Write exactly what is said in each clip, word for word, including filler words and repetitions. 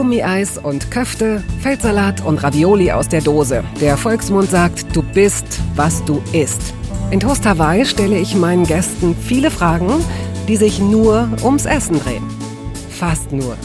Gummieis und Köfte, Feldsalat und Ravioli aus der Dose. Der Volksmund sagt, du bist, was du isst. In Toast Hawaii stelle ich meinen Gästen viele Fragen, die sich nur ums Essen drehen. Fast nur.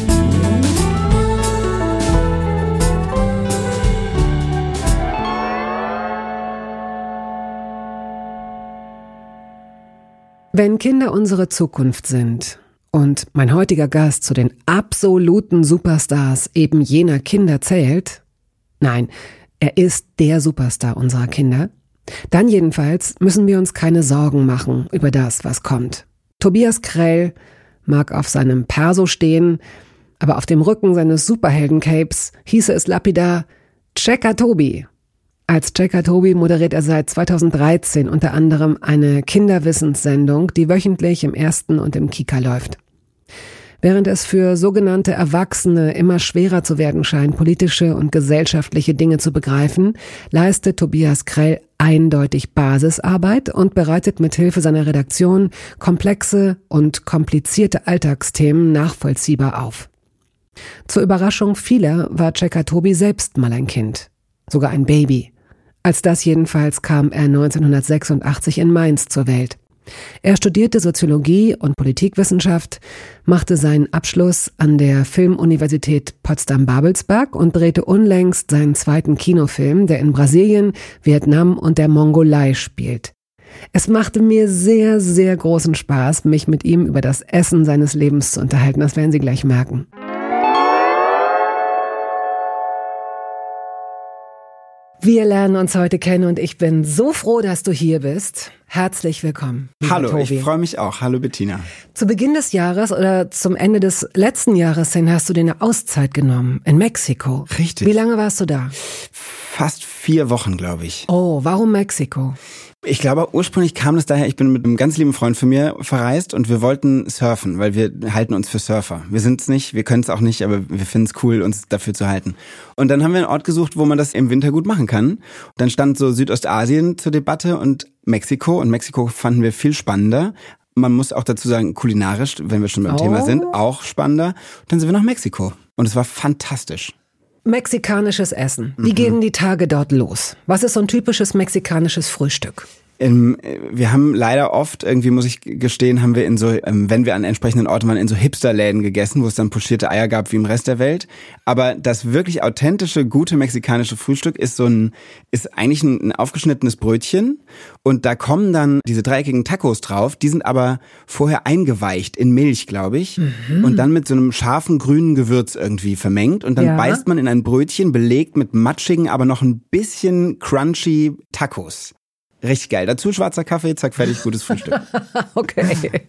Wenn Kinder unsere Zukunft sind und mein heutiger Gast zu den absoluten Superstars eben jener Kinder zählt, nein, er ist der Superstar unserer Kinder, dann jedenfalls müssen wir uns keine Sorgen machen über das, was kommt. Tobias Krell mag auf seinem Perso stehen, aber auf dem Rücken seines Superhelden-Capes hieße es lapidar Checker Tobi. Als Checker Tobi moderiert er seit zweitausenddreizehn unter anderem eine Kinderwissenssendung, die wöchentlich im Ersten und im Kika läuft. Während es für sogenannte Erwachsene immer schwerer zu werden scheint, politische und gesellschaftliche Dinge zu begreifen, leistet Tobias Krell eindeutig Basisarbeit und bereitet mit Hilfe seiner Redaktion komplexe und komplizierte Alltagsthemen nachvollziehbar auf. Zur Überraschung vieler war Checker Tobi selbst mal ein Kind, sogar ein Baby. Als das jedenfalls kam er neunzehnhundertsechsundachtzig in Mainz zur Welt. Er studierte Soziologie und Politikwissenschaft, machte seinen Abschluss an der Filmuniversität Potsdam-Babelsberg und drehte unlängst seinen zweiten Kinofilm, der in Brasilien, Vietnam und der Mongolei spielt. Es machte mir sehr, sehr großen Spaß, mich mit ihm über das Essen seines Lebens zu unterhalten. Das werden Sie gleich merken. Wir lernen uns heute kennen und ich bin so froh, dass du hier bist. Herzlich willkommen. Hallo, Tobi. Ich freue mich auch. Hallo Bettina. Zu Beginn des Jahres oder zum Ende des letzten Jahres hin hast du dir eine Auszeit genommen in Mexiko. Richtig. Wie lange warst du da? Fast vier Wochen, glaube ich. Oh, warum Mexiko? Ich glaube, ursprünglich kam das daher, ich bin mit einem ganz lieben Freund von mir verreist und wir wollten surfen, weil wir halten uns für Surfer. Wir sind es nicht, wir können es auch nicht, aber wir finden es cool, uns dafür zu halten. Und dann haben wir einen Ort gesucht, wo man das im Winter gut machen kann. Dann stand so Südostasien zur Debatte und Mexiko. Und Mexiko fanden wir viel spannender. Man muss auch dazu sagen, kulinarisch, wenn wir schon beim oh. Thema sind, auch spannender. Dann sind wir nach Mexiko und es war fantastisch. Mexikanisches Essen. Wie mhm. gehen die Tage dort los? Was ist so ein typisches mexikanisches Frühstück? Ähm, wir haben leider oft, irgendwie muss ich gestehen, haben wir in so, ähm, wenn wir an entsprechenden Orten waren, in so Hipsterläden gegessen, wo es dann pochierte Eier gab wie im Rest der Welt. Aber das wirklich authentische, gute mexikanische Frühstück ist so ein, ist eigentlich ein, ein aufgeschnittenes Brötchen und da kommen dann diese dreieckigen Tacos drauf, die sind aber vorher eingeweicht in Milch, glaube ich, mhm. und dann mit so einem scharfen grünen Gewürz irgendwie vermengt und dann ja. beißt man in ein Brötchen belegt mit matschigen, aber noch ein bisschen crunchy Tacos. Richtig geil. Dazu schwarzer Kaffee, zack, fertig, gutes Frühstück. Okay.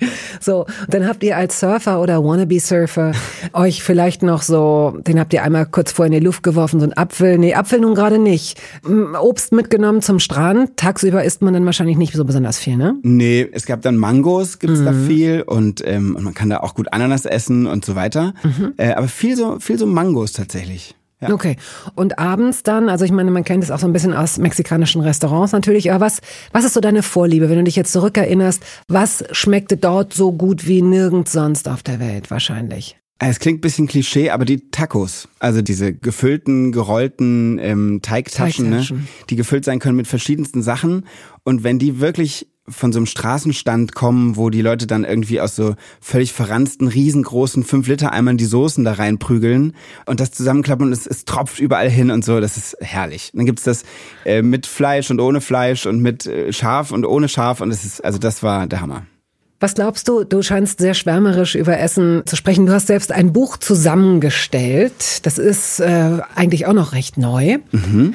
So, dann habt ihr als Surfer oder Wannabe-Surfer euch vielleicht noch so, den habt ihr einmal kurz vorher in die Luft geworfen, so ein Apfel, nee, Apfel nun gerade nicht. Obst mitgenommen zum Strand. Tagsüber isst man dann wahrscheinlich nicht so besonders viel, ne? Nee, es gab dann Mangos, gibt's mhm. da viel und, ähm, und man kann da auch gut Ananas essen und so weiter. Mhm. Äh, aber viel so, viel so Mangos tatsächlich. Ja. Okay. Und abends dann, also ich meine, man kennt es auch so ein bisschen aus mexikanischen Restaurants natürlich, aber was, was ist so deine Vorliebe, wenn du dich jetzt zurückerinnerst, was schmeckte dort so gut wie nirgends sonst auf der Welt wahrscheinlich? Es klingt ein bisschen Klischee, aber die Tacos, also diese gefüllten, gerollten ähm, Teigtaschen, Teigtaschen. Ne, die gefüllt sein können mit verschiedensten Sachen und wenn die wirklich von so einem Straßenstand kommen, wo die Leute dann irgendwie aus so völlig verranzten, riesengroßen fünf Liter Eimern die Soßen da reinprügeln und das zusammenklappen und es, es tropft überall hin und so, das ist herrlich. Und dann gibt's das äh, mit Fleisch und ohne Fleisch und mit äh, Schaf und ohne Schaf und es ist, also das war der Hammer. Was glaubst du, du scheinst sehr schwärmerisch über Essen zu sprechen. Du hast selbst ein Buch zusammengestellt, das ist äh, eigentlich auch noch recht neu, mhm.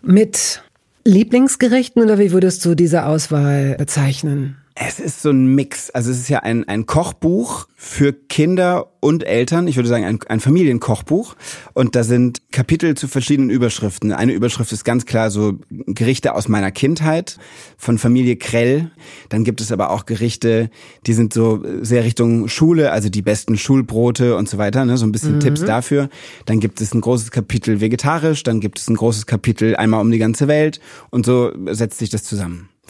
mit Lieblingsgerichten oder wie würdest du diese Auswahl bezeichnen? Es ist so ein Mix. Also es ist ja ein, ein Kochbuch für Kinder und Eltern. Ich würde sagen, ein, ein Familienkochbuch. Und da sind Kapitel zu verschiedenen Überschriften. Eine Überschrift ist ganz klar so Gerichte aus meiner Kindheit von Familie Krell. Dann gibt es aber auch Gerichte, die sind so sehr Richtung Schule, also die besten Schulbrote und so weiter, ne? So ein bisschen mhm. Tipps dafür. Dann gibt es ein großes Kapitel vegetarisch. Dann gibt es ein großes Kapitel einmal um die ganze Welt. Und so setzt sich das zusammen.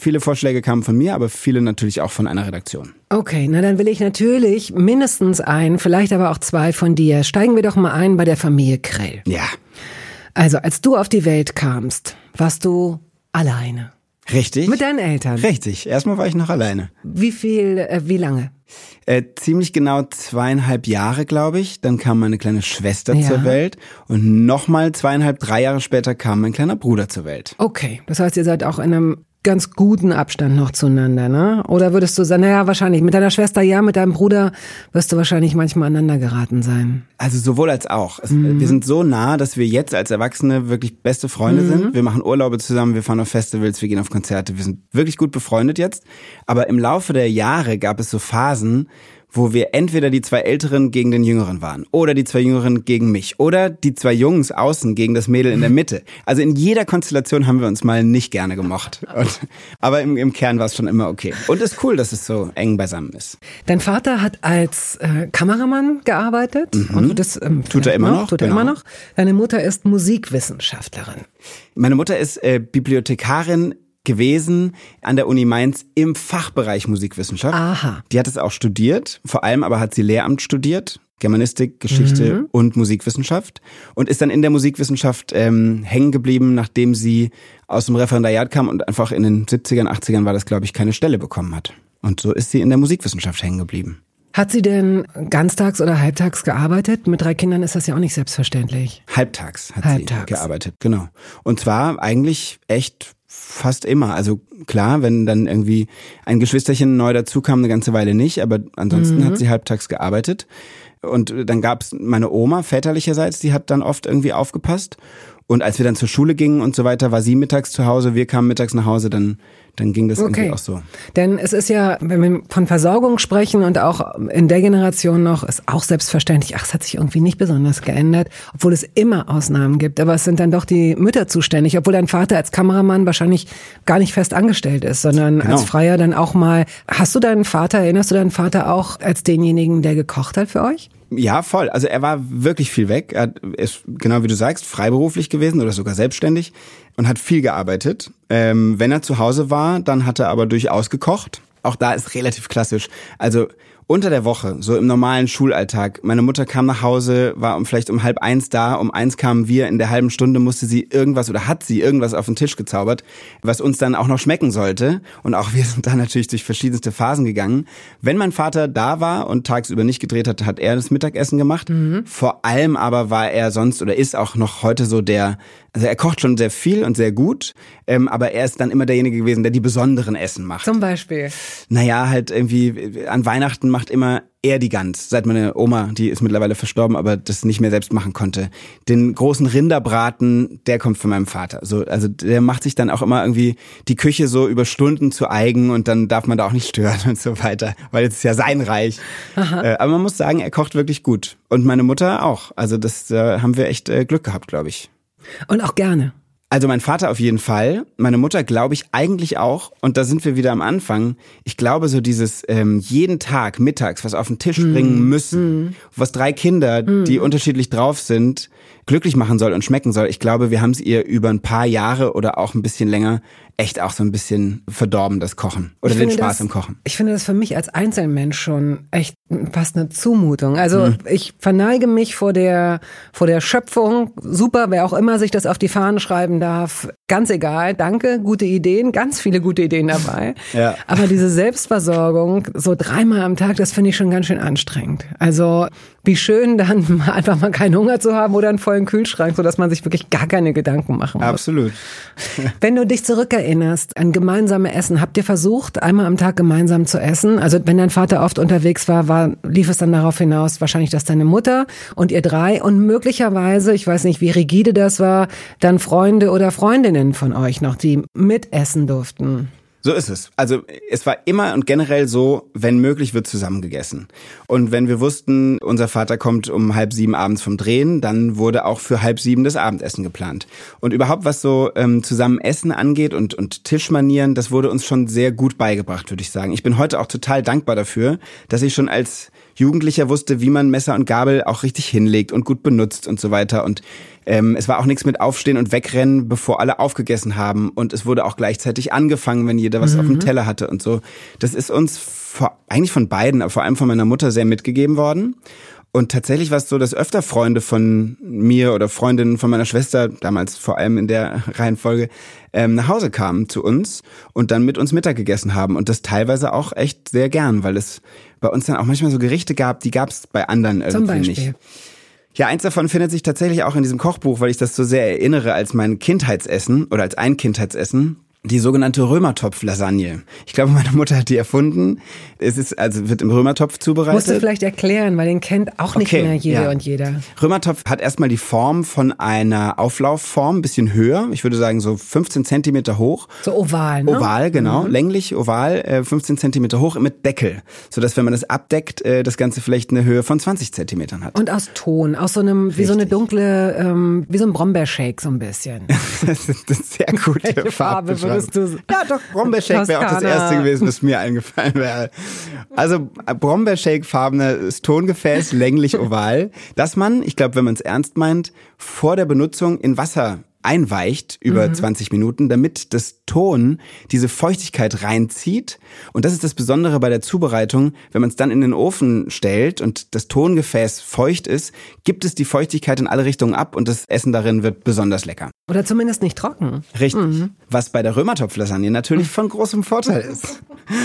Viele Vorschläge kamen von mir, aber viele natürlich auch von einer Redaktion. Okay, na dann will ich natürlich mindestens einen, vielleicht aber auch zwei von dir. Steigen wir doch mal ein bei der Familie Krell. Ja. Also, als du auf die Welt kamst, warst du alleine. Richtig. Mit deinen Eltern. Richtig. Erstmal war ich noch alleine. Wie viel, äh, wie lange? Äh, ziemlich genau zweieinhalb Jahre, glaube ich. Dann kam meine kleine Schwester Ja. zur Welt. Und nochmal zweieinhalb, drei Jahre später kam mein kleiner Bruder zur Welt. Okay, das heißt, ihr seid auch in einem ganz guten Abstand noch zueinander, ne? Oder würdest du sagen, naja, wahrscheinlich mit deiner Schwester ja, mit deinem Bruder wirst du wahrscheinlich manchmal aneinander geraten sein. Also sowohl als auch. Es, Mhm. Wir sind so nah, dass wir jetzt als Erwachsene wirklich beste Freunde Mhm. sind. Wir machen Urlaube zusammen, wir fahren auf Festivals, wir gehen auf Konzerte. Wir sind wirklich gut befreundet jetzt. Aber im Laufe der Jahre gab es so Phasen, wo wir entweder die zwei Älteren gegen den Jüngeren waren oder die zwei Jüngeren gegen mich oder die zwei Jungs außen gegen das Mädel in der Mitte. Also in jeder Konstellation haben wir uns mal nicht gerne gemocht. Und, aber im, im Kern war es schon immer okay. Und es ist cool, dass es so eng beisammen ist. Dein Vater hat als äh, Kameramann gearbeitet. Mhm. Und das, ähm, Tut er immer noch, Tut er genau. immer noch. Deine Mutter ist Musikwissenschaftlerin. Meine Mutter ist äh, Bibliothekarin gewesen an der Uni Mainz im Fachbereich Musikwissenschaft. Aha. Die hat es auch studiert, vor allem aber hat sie Lehramt studiert, Germanistik, Geschichte Mhm. und Musikwissenschaft und ist dann in der Musikwissenschaft ähm, hängen geblieben, nachdem sie aus dem Referendariat kam und einfach in den siebzigern, achtzigern war das, glaube ich, keine Stelle bekommen hat. Und so ist sie in der Musikwissenschaft hängen geblieben. Hat sie denn ganztags oder halbtags gearbeitet? Mit drei Kindern ist das ja auch nicht selbstverständlich. Halbtags hat Halbtags. sie gearbeitet, genau. Und zwar eigentlich echt fast immer. Also klar, wenn dann irgendwie ein Geschwisterchen neu dazu kam, eine ganze Weile nicht, aber ansonsten Mhm. hat sie halbtags gearbeitet. Und dann gab's meine Oma väterlicherseits, die hat dann oft irgendwie aufgepasst. Und als wir dann zur Schule gingen und so weiter, war sie mittags zu Hause, wir kamen mittags nach Hause, dann dann ging das Okay. irgendwie auch so. Denn es ist ja, wenn wir von Versorgung sprechen und auch in der Generation noch, ist auch selbstverständlich, ach, es hat sich irgendwie nicht besonders geändert, obwohl es immer Ausnahmen gibt. Aber es sind dann doch die Mütter zuständig, obwohl dein Vater als Kameramann wahrscheinlich gar nicht fest angestellt ist, sondern Genau. als Freier dann auch mal. Hast du deinen Vater, erinnerst du deinen Vater auch als denjenigen, der gekocht hat für euch? Ja, voll. Also er war wirklich viel weg. Er hat- ist, genau wie du sagst, freiberuflich gewesen oder sogar selbstständig und hat viel gearbeitet. Ähm, wenn er zu Hause war, dann hat er aber durchaus gekocht. Auch da ist relativ klassisch. Also unter der Woche, so im normalen Schulalltag, meine Mutter kam nach Hause, war um vielleicht um halb eins da, um eins kamen wir, in der halben Stunde musste sie irgendwas oder hat sie irgendwas auf den Tisch gezaubert, was uns dann auch noch schmecken sollte. Und auch wir sind da natürlich durch verschiedenste Phasen gegangen. Wenn mein Vater da war und tagsüber nicht gedreht hat, hat er das Mittagessen gemacht. Mhm. Vor allem aber war er sonst oder ist auch noch heute so der, also er kocht schon sehr viel und sehr gut, ähm, aber er ist dann immer derjenige gewesen, der die besonderen Essen macht. Zum Beispiel. Naja, halt irgendwie an Weihnachten macht immer er die Gans. Seit meine Oma, die ist mittlerweile verstorben, aber das nicht mehr selbst machen konnte. Den großen Rinderbraten, der kommt von meinem Vater. So, also der macht sich dann auch immer irgendwie die Küche so über Stunden zu eigen und dann darf man da auch nicht stören und so weiter, weil es ist ja sein Reich. Äh, aber man muss sagen, er kocht wirklich gut. Und meine Mutter auch. Also das äh, haben wir echt äh, Glück gehabt, glaube ich. Und auch gerne. Also mein Vater auf jeden Fall, meine Mutter glaube ich eigentlich auch, und da sind wir wieder am Anfang, ich glaube so dieses ähm, jeden Tag mittags was auf den Tisch bringen müssen, was drei Kinder, die unterschiedlich drauf sind, glücklich machen soll und schmecken soll. Ich glaube, wir haben es ihr über ein paar Jahre oder auch ein bisschen länger echt auch so ein bisschen verdorben, das Kochen oder Ich den finde Spaß das, im Kochen. Ich finde das für mich als Einzelmensch schon echt fast eine Zumutung. Also Mhm. ich verneige mich vor der vor der Schöpfung. Super, wer auch immer sich das auf die Fahnen schreiben darf. Ganz egal, danke, gute Ideen, ganz viele gute Ideen dabei. Ja. Aber diese Selbstversorgung so dreimal am Tag, das finde ich schon ganz schön anstrengend. Also wie schön dann mal einfach mal keinen Hunger zu haben oder einen vollen Kühlschrank, sodass man sich wirklich gar keine Gedanken machen muss. Absolut. Wenn du dich zurückerinnerst an gemeinsame Essen, habt ihr versucht, einmal am Tag gemeinsam zu essen? Also wenn dein Vater oft unterwegs war, war lief es dann darauf hinaus, wahrscheinlich, dass deine Mutter und ihr drei und möglicherweise, ich weiß nicht, wie rigide das war, dann Freunde oder Freundinnen von euch noch, die mitessen durften. So ist es. Also es war immer und generell so, wenn möglich, wird zusammen gegessen. Und wenn wir wussten, unser Vater kommt um halb sieben abends vom Drehen, dann wurde auch für halb sieben das Abendessen geplant. Und überhaupt, was so ähm, zusammen Essen angeht und, und Tischmanieren, das wurde uns schon sehr gut beigebracht, würde ich sagen. Ich bin heute auch total dankbar dafür, dass ich schon als Jugendlicher wusste, wie man Messer und Gabel auch richtig hinlegt und gut benutzt und so weiter. Und ähm, es war auch nichts mit Aufstehen und Wegrennen, bevor alle aufgegessen haben. Und es wurde auch gleichzeitig angefangen, wenn jeder der was mhm. auf dem Teller hatte und so. Das ist uns vor, eigentlich von beiden, aber vor allem von meiner Mutter sehr mitgegeben worden. Und tatsächlich war es so, dass öfter Freunde von mir oder Freundinnen von meiner Schwester, damals vor allem in der Reihenfolge, ähm, nach Hause kamen zu uns und dann mit uns Mittag gegessen haben. Und das teilweise auch echt sehr gern, weil es bei uns dann auch manchmal so Gerichte gab, die gab es bei anderen irgendwie Zum Beispiel. nicht. Ja, eins davon findet sich tatsächlich auch in diesem Kochbuch, weil ich das so sehr erinnere als mein Kindheitsessen oder als ein Kindheitsessen. Die sogenannte Römertopf-Lasagne. Ich glaube, meine Mutter hat die erfunden. Es ist, also wird im Römertopf zubereitet. Musst du vielleicht erklären, weil den kennt auch nicht okay, mehr jede ja. und jeder. Römertopf hat erstmal die Form von einer Auflaufform, ein bisschen höher. Ich würde sagen so fünfzehn Zentimeter hoch. So oval, ne? Oval, genau. Mhm. Länglich, oval, äh, fünfzehn Zentimeter hoch mit Deckel. Sodass, wenn man das abdeckt, äh, das Ganze vielleicht eine Höhe von zwanzig Zentimetern hat. Und aus Ton, aus so einem, Richtig. wie so eine dunkle, ähm, wie so ein Brombeershake so ein bisschen. Das ist eine sehr gute Welche Farbe würdest du sagen? Ja, doch, Brombeershake wäre auch das erste gewesen, was mir eingefallen wäre. Also Brombeershake-farbenes Tongefäß, länglich oval, dass man, ich glaube, wenn man es ernst meint, vor der Benutzung in Wasser einweicht über mhm. zwanzig Minuten, damit das Ton diese Feuchtigkeit reinzieht. Und das ist das Besondere bei der Zubereitung. Wenn man es dann in den Ofen stellt und das Tongefäß feucht ist, gibt es die Feuchtigkeit in alle Richtungen ab und das Essen darin wird besonders lecker. Oder zumindest nicht trocken. Richtig. Mhm. Was bei der Römertopf-Lasagne natürlich von großem Vorteil ist.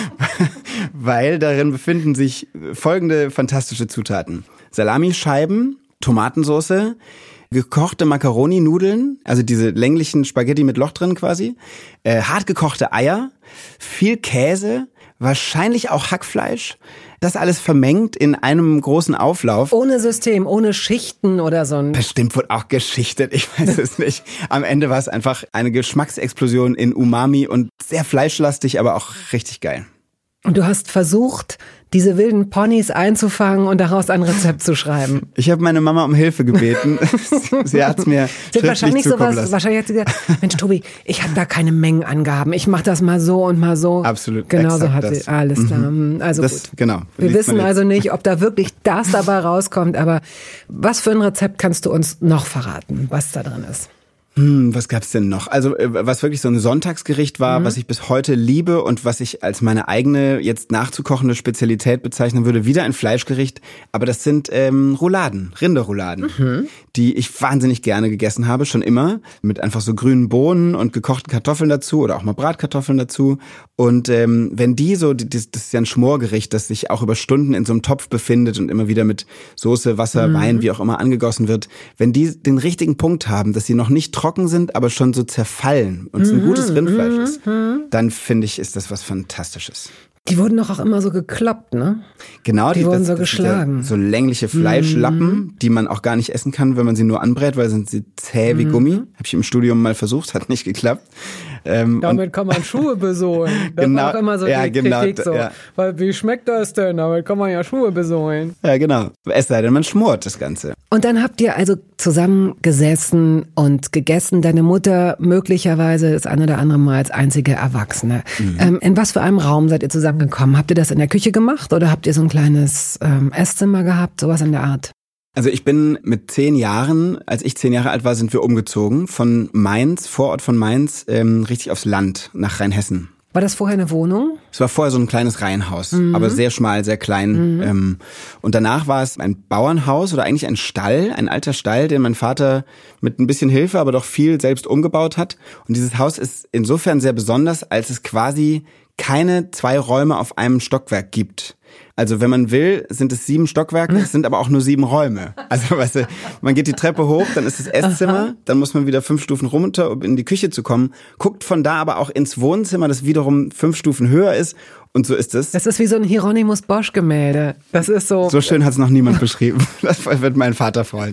Weil darin befinden sich folgende fantastische Zutaten. Salamischeiben, Tomatensauce, gekochte Macaroni-Nudeln, also diese länglichen Spaghetti mit Loch drin quasi, äh, hart gekochte Eier, viel Käse, wahrscheinlich auch Hackfleisch, das alles vermengt in einem großen Auflauf. Ohne System, ohne Schichten oder so ein... Bestimmt wurde auch geschichtet, ich weiß es nicht. Am Ende war es einfach eine Geschmacksexplosion in Umami und sehr fleischlastig, aber auch richtig geil. Und du hast versucht, diese wilden Ponys einzufangen und daraus ein Rezept zu schreiben. Ich habe meine Mama um Hilfe gebeten. Sie hat es mir Sie hat schriftlich wahrscheinlich zukommen sowas, lassen. wahrscheinlich hat sie gesagt, Mensch Tobi, ich habe da keine Mengenangaben. Ich mache das mal so und mal so. Absolut. Genau so hat das. sie. Alles klar. Mhm. Also das, gut. Genau. Wir wissen also nicht, ob da wirklich das dabei rauskommt. Aber was für ein Rezept kannst du uns noch verraten, was da drin ist? Hm, was gab's denn noch? Also was wirklich so ein Sonntagsgericht war, mhm. was ich bis heute liebe und was ich als meine eigene jetzt nachzukochende Spezialität bezeichnen würde, wieder ein Fleischgericht, aber das sind ähm, Rouladen, Rinderrouladen, mhm. die ich wahnsinnig gerne gegessen habe, schon immer, mit einfach so grünen Bohnen und gekochten Kartoffeln dazu oder auch mal Bratkartoffeln dazu. Und ähm, wenn die so, das, das ist ja ein Schmorgericht, das sich auch über Stunden in so einem Topf befindet und immer wieder mit Soße, Wasser, mhm. Wein, wie auch immer angegossen wird, wenn die den richtigen Punkt haben, dass sie noch nicht trocken sind, aber schon so zerfallen und es ein gutes Rindfleisch ist, dann finde ich, ist das was Fantastisches. Die wurden doch auch immer so gekloppt, ne? Genau, die, die wurden das, so das geschlagen. Ja so längliche Fleischlappen, mm. die man auch gar nicht essen kann, wenn man sie nur anbrät, weil sind sie zäh wie mm. Gummi. Habe ich im Studium mal versucht, hat nicht geklappt. Ähm, Damit kann man Schuhe besohlen. Das genau, war auch immer so ja, die genau, Kritik so. Ja. Weil, wie schmeckt das denn? Damit kann man ja Schuhe besohlen. Ja, genau. Es sei denn, man schmort das Ganze. Und dann habt ihr also zusammen gesessen und gegessen. Deine Mutter möglicherweise das ein oder andere Mal als einzige Erwachsene. Mhm. Ähm, in was für einem Raum seid ihr zusammengekommen? Habt ihr das in der Küche gemacht oder habt ihr so ein kleines ähm, Esszimmer gehabt? Sowas in der Art? Also ich bin mit zehn Jahren, als ich zehn Jahre alt war, sind wir umgezogen von Mainz, Vorort von Mainz, ähm, richtig aufs Land, nach Rheinhessen. War das vorher eine Wohnung? Es war vorher so ein kleines Reihenhaus, mhm. aber sehr schmal, sehr klein. Mhm. Ähm, und danach war es ein Bauernhaus oder eigentlich ein Stall, ein alter Stall, den mein Vater mit ein bisschen Hilfe, aber doch viel selbst umgebaut hat. Und dieses Haus ist insofern sehr besonders, als es quasi keine zwei Räume auf einem Stockwerk gibt. Also wenn man will, sind es sieben Stockwerke, es sind aber auch nur sieben Räume. Also weißt du, man geht die Treppe hoch, dann ist das Esszimmer, Aha. dann muss man wieder fünf Stufen runter, um in die Küche zu kommen, guckt von da aber auch ins Wohnzimmer, das wiederum fünf Stufen höher ist und so ist es. Das ist wie so ein Hieronymus Bosch Gemälde. Das ist so. So schön hat es noch niemand beschrieben. Das wird mein Vater freuen.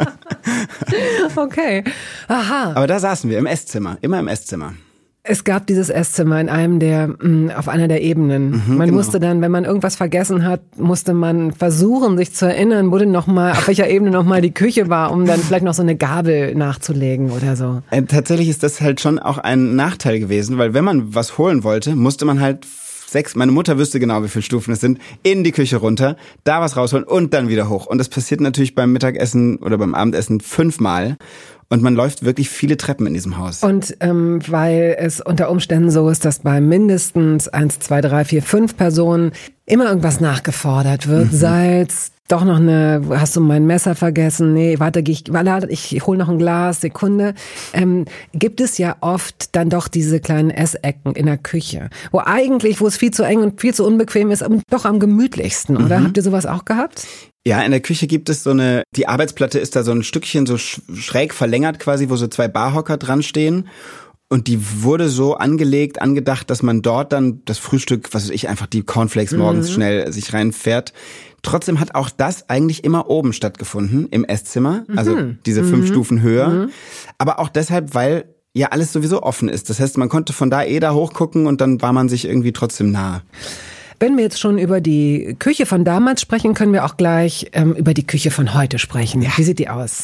Okay. Aha. Aber da saßen wir im Esszimmer, immer im Esszimmer. Es gab dieses Esszimmer in einem der, mh, auf einer der Ebenen. Mhm, man genau. musste dann, wenn man irgendwas vergessen hat, musste man versuchen, sich zu erinnern, wo denn noch mal, auf welcher Ebene noch mal die Küche war, um dann vielleicht noch so eine Gabel nachzulegen oder so. Äh, tatsächlich ist das halt schon auch ein Nachteil gewesen, weil wenn man was holen wollte, musste man halt sechs, meine Mutter wüsste genau, wie viele Stufen es sind, in die Küche runter, da was rausholen und dann wieder hoch. Und das passiert natürlich beim Mittagessen oder beim Abendessen fünfmal. Und man läuft wirklich viele Treppen in diesem Haus. Und ähm, weil es unter Umständen so ist, dass bei mindestens eins, zwei, drei, vier, fünf Personen immer irgendwas nachgefordert wird. Mhm. Salz, doch noch eine, hast du mein Messer vergessen? Nee, warte, ich, warte, ich hol noch ein Glas, Sekunde. Ähm, gibt es ja oft dann doch diese kleinen Essecken in der Küche, wo eigentlich, wo es viel zu eng und viel zu unbequem ist, aber doch am gemütlichsten, oder? Mhm. Habt ihr sowas auch gehabt? Ja, in der Küche gibt es so eine, die Arbeitsplatte ist da so ein Stückchen so schräg verlängert quasi, wo so zwei Barhocker dran stehen. Und die wurde so angelegt, angedacht, dass man dort dann das Frühstück, was weiß ich, einfach die Cornflakes morgens mhm. schnell sich reinfährt. Trotzdem hat auch das eigentlich immer oben stattgefunden, im Esszimmer, mhm. also diese fünf mhm. Stufen höher. Mhm. Aber auch deshalb, weil ja alles sowieso offen ist. Das heißt, man konnte von da eh da hochgucken und dann war man sich irgendwie trotzdem nah. Wenn wir jetzt schon über die Küche von damals sprechen, können wir auch gleich ähm, über die Küche von heute sprechen. Ja. Wie sieht die aus?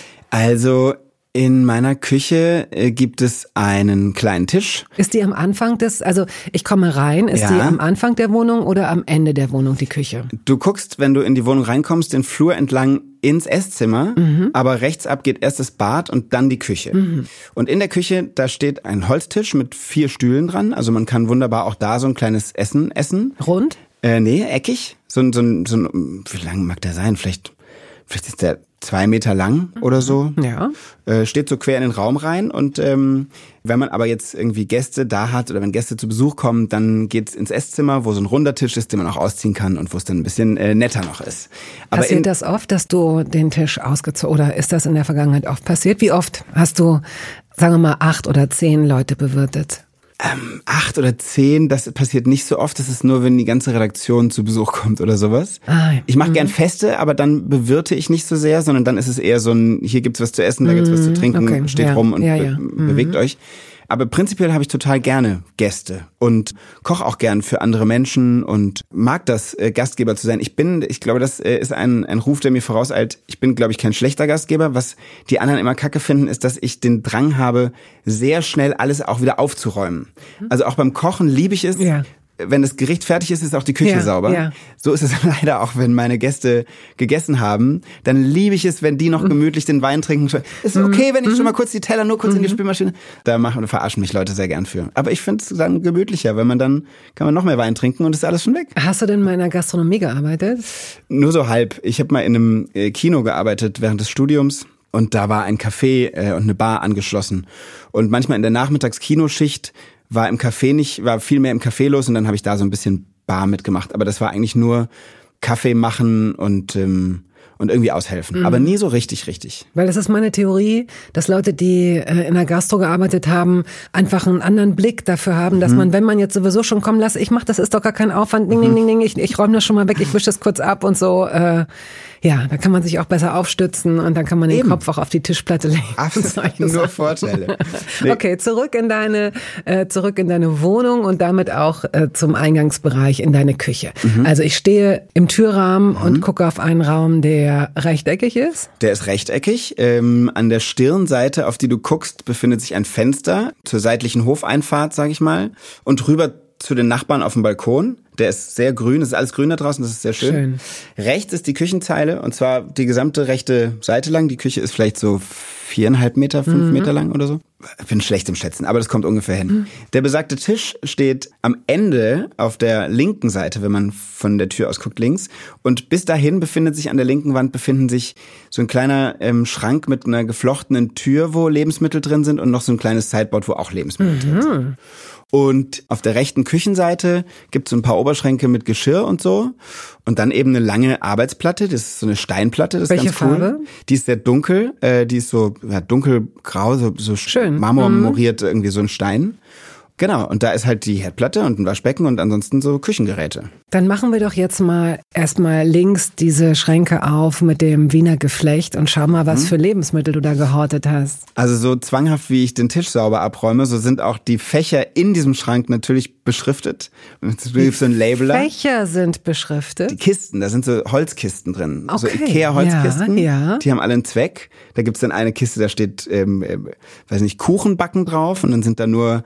Also in meiner Küche äh, gibt es einen kleinen Tisch. Ist die am Anfang des, also ich komme rein, ist ja. die am Anfang der Wohnung oder am Ende der Wohnung, die Küche? Du guckst, wenn du in die Wohnung reinkommst, den Flur entlang ins Esszimmer, mhm. aber rechts ab geht erst das Bad und dann die Küche. Mhm. Und in der Küche, da steht ein Holztisch mit vier Stühlen dran, also man kann wunderbar auch da so ein kleines Essen essen. Rund? Äh, nee, eckig. So ein, so ein, so ein, wie lang mag der sein? Vielleicht, vielleicht ist der zwei Meter lang oder so. Ja. Äh, steht so quer in den Raum rein und ähm, wenn man aber jetzt irgendwie Gäste da hat oder wenn Gäste zu Besuch kommen, dann geht's ins Esszimmer, wo so ein runder Tisch ist, den man auch ausziehen kann und wo es dann ein bisschen äh, netter noch ist. Aber passiert in, das oft, dass du den Tisch ausgezogen, oder ist das in der Vergangenheit oft passiert? Wie oft hast du, sagen wir mal, acht oder zehn Leute bewirtet? Ähm, acht oder zehn, das passiert nicht so oft. Das ist nur, wenn die ganze Redaktion zu Besuch kommt oder sowas. Ah, ja. Ich mache mhm. gern Feste, aber dann bewirte ich nicht so sehr, sondern dann ist es eher so ein, hier gibt's was zu essen, da gibt's was zu trinken, okay. steht ja. rum und ja, ja. Be- mhm. bewegt euch. Aber prinzipiell habe ich total gerne Gäste und koche auch gern für andere Menschen und mag das, äh, Gastgeber zu sein. Ich bin, ich glaube, das äh, ist ein, ein Ruf, der mir vorauseilt. Ich bin, glaube ich, kein schlechter Gastgeber. Was die anderen immer kacke finden, ist, dass ich den Drang habe, sehr schnell alles auch wieder aufzuräumen. Also auch beim Kochen liebe ich es. Ja. Wenn das Gericht fertig ist, ist auch die Küche ja, sauber. Ja. So ist es leider auch, wenn meine Gäste gegessen haben. Dann liebe ich es, wenn die noch gemütlich den Wein trinken. Ist okay, wenn ich schon mal kurz die Teller nur kurz mhm. in die Spülmaschine. Da machen, verarschen mich Leute sehr gern für. Aber ich finde es dann gemütlicher, wenn man dann kann man noch mehr Wein trinken und ist alles schon weg. Hast du denn mal in der Gastronomie gearbeitet? Nur so halb. Ich habe mal in einem Kino gearbeitet während des Studiums. Und da war ein Café äh, und eine Bar angeschlossen. Und manchmal in der Nachmittagskinoschicht war im Café nicht, war viel mehr im Café los und dann habe ich da so ein bisschen Bar mitgemacht. Aber das war eigentlich nur Kaffee machen und ähm, und irgendwie aushelfen. Mhm. Aber nie so richtig, richtig. Weil das ist meine Theorie, dass Leute, die äh, in der Gastro gearbeitet haben, einfach einen anderen Blick dafür haben, dass mhm. man, wenn man jetzt sowieso schon kommen lässt, ich mach, das ist doch gar kein Aufwand, ding, ding, ding, ding, ich, ich räume das schon mal weg, ich wische das kurz ab und so, äh, ja, da kann man sich auch besser aufstützen und dann kann man den Eben. Kopf auch auf die Tischplatte legen. Absolut, nur Vorteile. Nee. Okay, zurück in deine, äh, zurück in deine Wohnung und damit auch äh, zum Eingangsbereich in deine Küche. Mhm. Also ich stehe im Türrahmen mhm. und gucke auf einen Raum, der rechteckig ist. Der ist rechteckig. Ähm, an der Stirnseite, auf die du guckst, befindet sich ein Fenster zur seitlichen Hofeinfahrt, sag ich mal, und rüber zu den Nachbarn auf dem Balkon. Der ist sehr grün, es ist alles grün da draußen, das ist sehr schön. schön. Rechts ist die Küchenzeile und zwar die gesamte rechte Seite lang. Die Küche ist vielleicht so viereinhalb Meter, fünf mhm. Meter lang oder so. Ich bin schlecht im Schätzen, aber das kommt ungefähr hin. Mhm. Der besagte Tisch steht am Ende auf der linken Seite, wenn man von der Tür aus guckt, links. Und bis dahin befindet sich an der linken Wand befinden sich so ein kleiner ähm, Schrank mit einer geflochtenen Tür, wo Lebensmittel drin sind und noch so ein kleines Sideboard, wo auch Lebensmittel mhm. drin sind. Und auf der rechten Küchenseite gibt es so ein paar Oberschränke mit Geschirr und so. Und dann eben eine lange Arbeitsplatte, das ist so eine Steinplatte, das Welche ist ganz cool. Farbe? Die ist sehr dunkel, äh, die ist so ja, dunkelgrau, so, so schön marmormoriert, mhm. irgendwie so ein Stein. Genau, und da ist halt die Herdplatte und ein Waschbecken und ansonsten so Küchengeräte. Dann machen wir doch jetzt mal erstmal links diese Schränke auf mit dem Wiener Geflecht und schau mal, was mhm. für Lebensmittel du da gehortet hast. Also so zwanghaft, wie ich den Tisch sauber abräume, so sind auch die Fächer in diesem Schrank natürlich beschriftet. Die so ein Labeler. Fächer sind beschriftet? Die Kisten, da sind so Holzkisten drin. Okay. So Ikea-Holzkisten. Ja, ja. Die haben alle einen Zweck. Da gibt's dann eine Kiste, da steht, ähm, äh, weiß nicht, Kuchenbacken drauf und dann sind da nur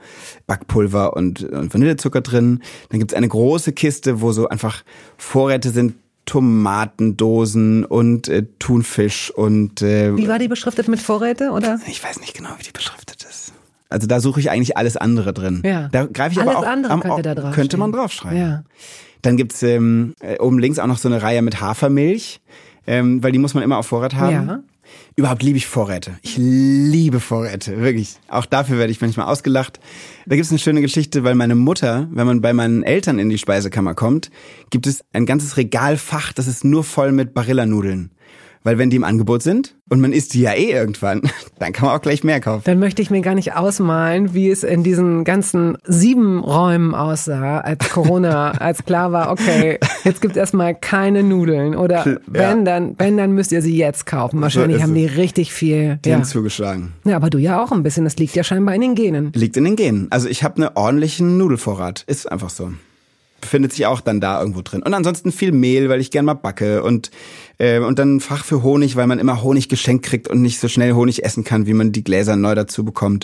Backpulver und, und Vanillezucker drin. Dann gibt's eine große Kiste, wo so einfach Vorräte sind, Tomatendosen und äh, Thunfisch und... Äh, Wie war die beschriftet, mit Vorräte, oder? Ich weiß nicht genau, wie die beschriftet ist. Also da suche ich eigentlich alles andere drin. Ja. Da greife ich alles aber auch... andere am, könnte da drauf Könnte man stehen. draufschreiben. Ja. Dann gibt's ähm, oben links auch noch so eine Reihe mit Hafermilch, ähm, weil die muss man immer auf Vorrat haben. Ja. Überhaupt liebe ich Vorräte. Ich liebe Vorräte, wirklich. Auch dafür werde ich manchmal ausgelacht. Da gibt's eine schöne Geschichte, weil meine Mutter, wenn man bei meinen Eltern in die Speisekammer kommt, gibt es ein ganzes Regalfach, das ist nur voll mit Barilla-Nudeln. Weil wenn die im Angebot sind und man isst die ja eh irgendwann, dann kann man auch gleich mehr kaufen. Dann möchte ich mir gar nicht ausmalen, wie es in diesen ganzen sieben Räumen aussah, als Corona, als klar war, okay, jetzt gibt es erstmal keine Nudeln. Oder ja. wenn, dann, wenn, dann müsst ihr sie jetzt kaufen. Wahrscheinlich so haben die richtig viel. Die ja. haben zugeschlagen. Ja, aber du ja auch ein bisschen. Das liegt ja scheinbar in den Genen. Liegt in den Genen. Also ich habe einen ordentlichen Nudelvorrat. Ist einfach so. Befindet sich auch dann da irgendwo drin. Und ansonsten viel Mehl, weil ich gern mal backe und äh, und dann ein Fach für Honig, weil man immer Honig geschenkt kriegt und nicht so schnell Honig essen kann, wie man die Gläser neu dazu bekommt.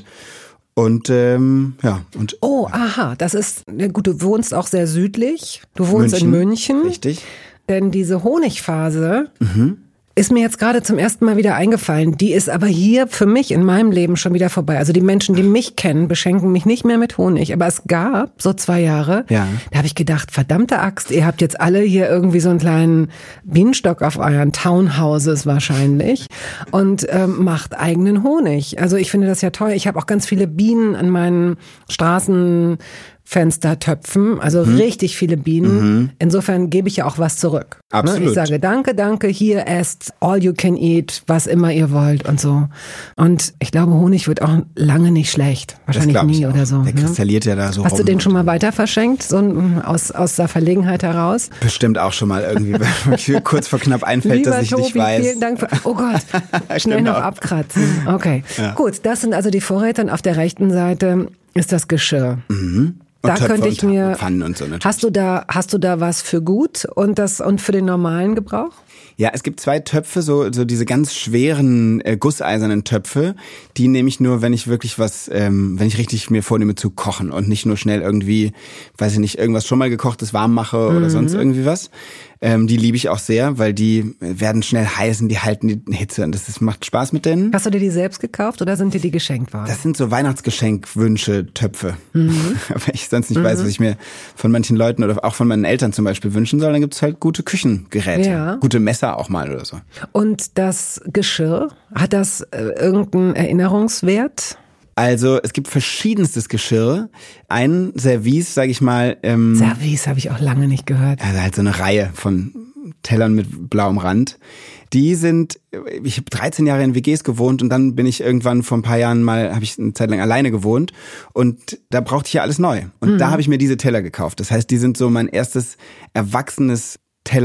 Und ähm, ja. Und oh, aha, das ist, gut, du wohnst auch sehr südlich. Du wohnst München, in München. Richtig. Denn diese Honigphase Mhm. ist mir jetzt gerade zum ersten Mal wieder eingefallen. Die ist aber hier für mich in meinem Leben schon wieder vorbei. Also die Menschen, die mich kennen, beschenken mich nicht mehr mit Honig. Aber es gab so zwei Jahre, ja. da habe ich gedacht, verdammte Axt, ihr habt jetzt alle hier irgendwie so einen kleinen Bienenstock auf euren Townhouses wahrscheinlich und ähm, macht eigenen Honig. Also ich finde das ja toll. Ich habe auch ganz viele Bienen an meinen Straßen Fenstertöpfen, also mhm. richtig viele Bienen. Mhm. Insofern gebe ich ja auch was zurück. Absolut. Ich sage danke, danke, hier esst, all you can eat, was immer ihr wollt und so. Und ich glaube, Honig wird auch lange nicht schlecht. Wahrscheinlich nie oder so. Der kristalliert ja da so Hast rum. du den schon mal weiter verschenkt, so aus, aus der Verlegenheit heraus? Bestimmt auch schon mal irgendwie, wenn mir kurz vor knapp einfällt, Lieber dass ich Tobi, nicht weiß. Vielen Dank für, oh Gott, schnell noch abkratzen. Okay, ja. Gut, das sind also die Vorräte und auf der rechten Seite ist das Geschirr. Mhm. Da könnte ich mir. Pfannen und so natürlich. Hast du da, hast du da was für gut und das und für den normalen Gebrauch? Ja, es gibt zwei Töpfe, so so diese ganz schweren äh, gusseisernen Töpfe, die nehme ich nur, wenn ich wirklich was, ähm, wenn ich richtig mir vornehme zu kochen und nicht nur schnell irgendwie, weiß ich nicht, irgendwas schon mal gekochtes warm mache oder mhm. sonst irgendwie was. Ähm, die liebe ich auch sehr, weil die werden schnell heiß und die halten die Hitze und das, das macht Spaß mit denen. Hast du dir die selbst gekauft oder sind dir die geschenkt worden? Das sind so Weihnachtsgeschenkwünsche, Töpfe. Mhm. Aber ich sonst nicht mhm. weiß, was ich mir von manchen Leuten oder auch von meinen Eltern zum Beispiel wünschen soll, dann gibt es halt gute Küchengeräte, ja. Gute Messer auch mal oder so. Und das Geschirr, hat das äh, irgendeinen Erinnerungswert? Also es gibt verschiedenstes Geschirr. Ein Service, sage ich mal. Ähm, Service habe ich auch lange nicht gehört. Also halt so eine Reihe von Tellern mit blauem Rand. Die sind, ich habe dreizehn Jahre in W Gs gewohnt und dann bin ich irgendwann vor ein paar Jahren mal, habe ich eine Zeit lang alleine gewohnt und da brauchte ich ja alles neu. Und mhm. da habe ich mir diese Teller gekauft. Das heißt, die sind so mein erstes erwachsenes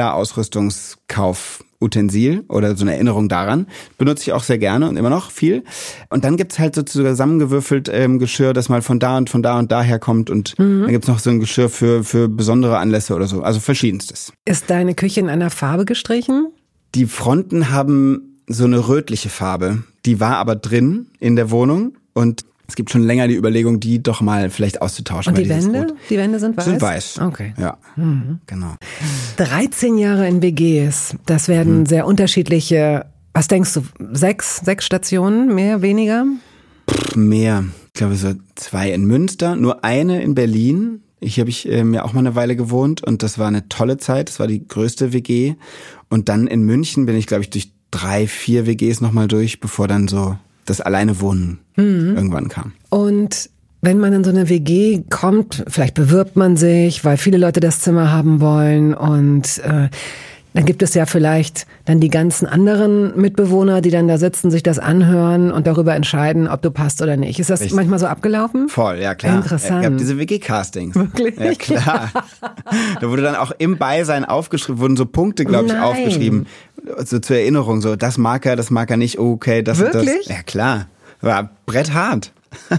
Tellerausrüstungskauf. Utensil oder so eine Erinnerung daran. Benutze ich auch sehr gerne und immer noch viel. Und dann gibt's halt so zusammengewürfelt ähm, Geschirr, das mal von da und von da und daher kommt. Und mhm. dann gibt's noch so ein Geschirr für für besondere Anlässe oder so. Also verschiedenstes. Ist deine Küche in einer Farbe gestrichen? Die Fronten haben so eine rötliche Farbe. Die war aber drin in der Wohnung und es gibt schon länger die Überlegung, die doch mal vielleicht auszutauschen. Und die Wände? Rot. Die Wände sind weiß? Sind weiß. Okay. Ja, mhm. genau. dreizehn Jahre in W Gs. Das werden mhm. sehr unterschiedliche, was denkst du, sechs, sechs Stationen, mehr, weniger? Pff, mehr. Ich glaube so zwei in Münster, nur eine in Berlin. Hier habe ich ähm, ja auch mal eine Weile gewohnt und das war eine tolle Zeit. Das war die größte W G. Und dann in München bin ich, glaube ich, durch drei, vier W Gs nochmal durch, bevor dann so das Alleinewohnen mhm. irgendwann kam. Und wenn man in so eine W G kommt, vielleicht bewirbt man sich, weil viele Leute das Zimmer haben wollen und äh, dann gibt es ja vielleicht dann die ganzen anderen Mitbewohner, die dann da sitzen, sich das anhören und darüber entscheiden, ob du passt oder nicht. Ist das Richtig. Manchmal so abgelaufen? Voll, ja klar. Interessant. Ich habe diese W G-Castings. Wirklich? Ja klar. Da wurde dann auch im Beisein aufgeschrieben, wurden so Punkte, glaube ich, Nein. aufgeschrieben. So zur Erinnerung, so das mag er, das mag er nicht, okay, das Wirklich? und das. Ja klar. War bretthart.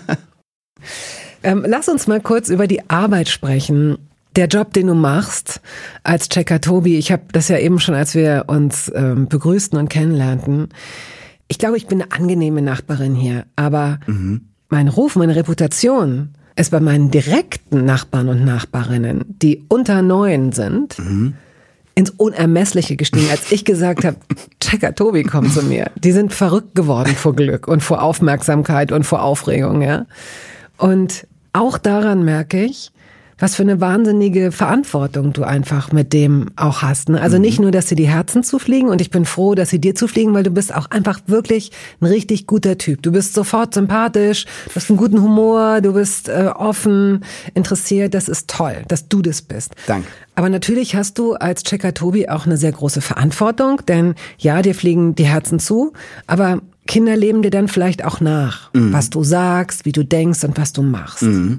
ähm, lass uns mal kurz über die Arbeit sprechen. Der Job, den du machst als Checker Tobi, ich habe das ja eben schon, als wir uns ähm, begrüßten und kennenlernten. Ich glaube, ich bin eine angenehme Nachbarin hier, aber mhm. mein Ruf, meine Reputation ist bei meinen direkten Nachbarn und Nachbarinnen, die unter neun sind, mhm. ins Unermessliche gestiegen, als ich gesagt habe, Checker Tobi kommt zu mir. Die sind verrückt geworden vor Glück und vor Aufmerksamkeit und vor Aufregung, ja. Und auch daran merke ich, was für eine wahnsinnige Verantwortung du einfach mit dem auch hast. Ne? Also mhm. nicht nur, dass dir die Herzen zufliegen und ich bin froh, dass sie dir zufliegen, weil du bist auch einfach wirklich ein richtig guter Typ. Du bist sofort sympathisch, du hast einen guten Humor, du bist äh, offen, interessiert. Das ist toll, dass du das bist. Danke. Aber natürlich hast du als Checker Tobi auch eine sehr große Verantwortung, denn ja, dir fliegen die Herzen zu, aber Kinder leben dir dann vielleicht auch nach, mhm. was du sagst, wie du denkst und was du machst. Mhm.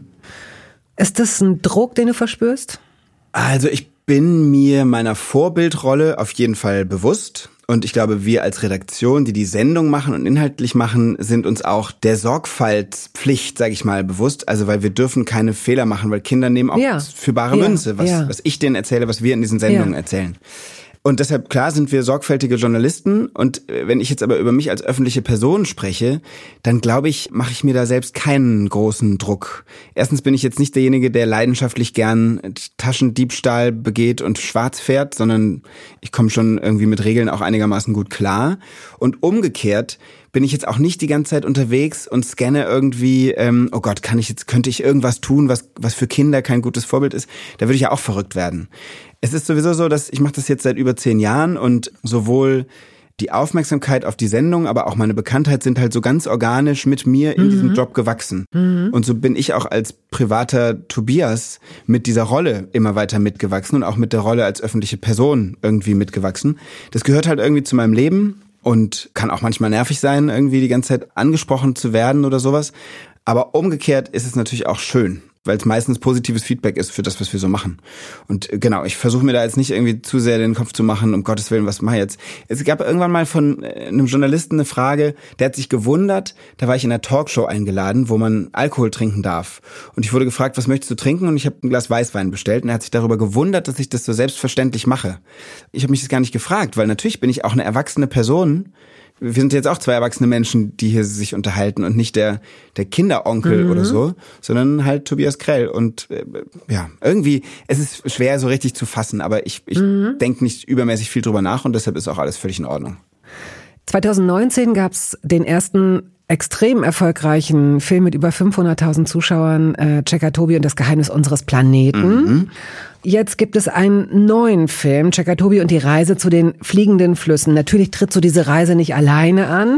Ist das ein Druck, den du verspürst? Also ich bin mir meiner Vorbildrolle auf jeden Fall bewusst. Und ich glaube, wir als Redaktion, die die Sendung machen und inhaltlich machen, sind uns auch der Sorgfaltspflicht, sage ich mal, bewusst. Also weil wir dürfen keine Fehler machen, weil Kinder nehmen auch ja. für bare ja. Münze, was, ja. was ich denen erzähle, was wir in diesen Sendungen ja. erzählen. Und deshalb, klar, sind wir sorgfältige Journalisten. Und wenn ich jetzt aber über mich als öffentliche Person spreche, dann glaube ich, mache ich mir da selbst keinen großen Druck. Erstens bin ich jetzt nicht derjenige, der leidenschaftlich gern Taschendiebstahl begeht und schwarz fährt, sondern ich komme schon irgendwie mit Regeln auch einigermaßen gut klar. Und umgekehrt bin ich jetzt auch nicht die ganze Zeit unterwegs und scanne irgendwie, ähm, oh Gott, kann ich jetzt, könnte ich irgendwas tun, was was für Kinder kein gutes Vorbild ist? Da würde ich ja auch verrückt werden. Es ist sowieso so, dass ich mache das jetzt seit über zehn Jahren und sowohl die Aufmerksamkeit auf die Sendung, aber auch meine Bekanntheit sind halt so ganz organisch mit mir in mhm. diesem Job gewachsen. Mhm. Und so bin ich auch als privater Tobias mit dieser Rolle immer weiter mitgewachsen und auch mit der Rolle als öffentliche Person irgendwie mitgewachsen. Das gehört halt irgendwie zu meinem Leben und kann auch manchmal nervig sein, irgendwie die ganze Zeit angesprochen zu werden oder sowas. Aber umgekehrt ist es natürlich auch schön, weil es meistens positives Feedback ist für das, was wir so machen. Und genau, ich versuche mir da jetzt nicht irgendwie zu sehr den Kopf zu machen, um Gottes Willen, was mache ich jetzt? Es gab irgendwann mal von einem Journalisten eine Frage, der hat sich gewundert, da war ich in einer Talkshow eingeladen, wo man Alkohol trinken darf. Und ich wurde gefragt, was möchtest du trinken? Und ich habe ein Glas Weißwein bestellt. Und er hat sich darüber gewundert, dass ich das so selbstverständlich mache. Ich habe mich das gar nicht gefragt, weil natürlich bin ich auch eine erwachsene Person. Wir sind jetzt auch zwei erwachsene Menschen, die hier sich unterhalten und nicht der der Kinderonkel mhm. oder so, sondern halt Tobias Krell. Und äh, ja, irgendwie, es ist schwer so richtig zu fassen, aber ich, ich mhm. denke nicht übermäßig viel drüber nach und deshalb ist auch alles völlig in Ordnung. zwanzig neunzehn gab's den ersten extrem erfolgreichen Film mit über fünfhunderttausend Zuschauern, äh, Checker Tobi und das Geheimnis unseres Planeten. Mhm. Jetzt gibt es einen neuen Film, Checker Tobi und die Reise zu den fliegenden Flüssen. Natürlich trittst du diese Reise nicht alleine an.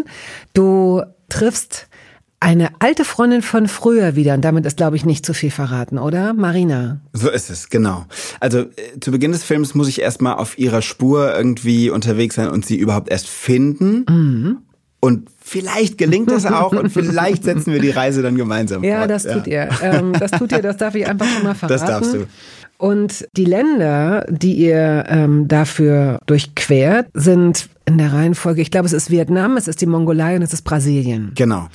Du triffst eine alte Freundin von früher wieder und damit ist, glaube ich, nicht zu viel verraten, oder? Marina. So ist es, genau. Also äh, zu Beginn des Films muss ich erstmal auf ihrer Spur irgendwie unterwegs sein und sie überhaupt erst finden. Mhm. Und vielleicht gelingt das auch und vielleicht setzen wir die Reise dann gemeinsam ja, fort. Das ja, das tut ihr. Ähm, das tut ihr, das darf ich einfach schon mal verraten. Das darfst du. Und die Länder, die ihr ähm, dafür durchquert, sind in der Reihenfolge, ich glaube, es ist Vietnam, es ist die Mongolei und es ist Brasilien. Genau.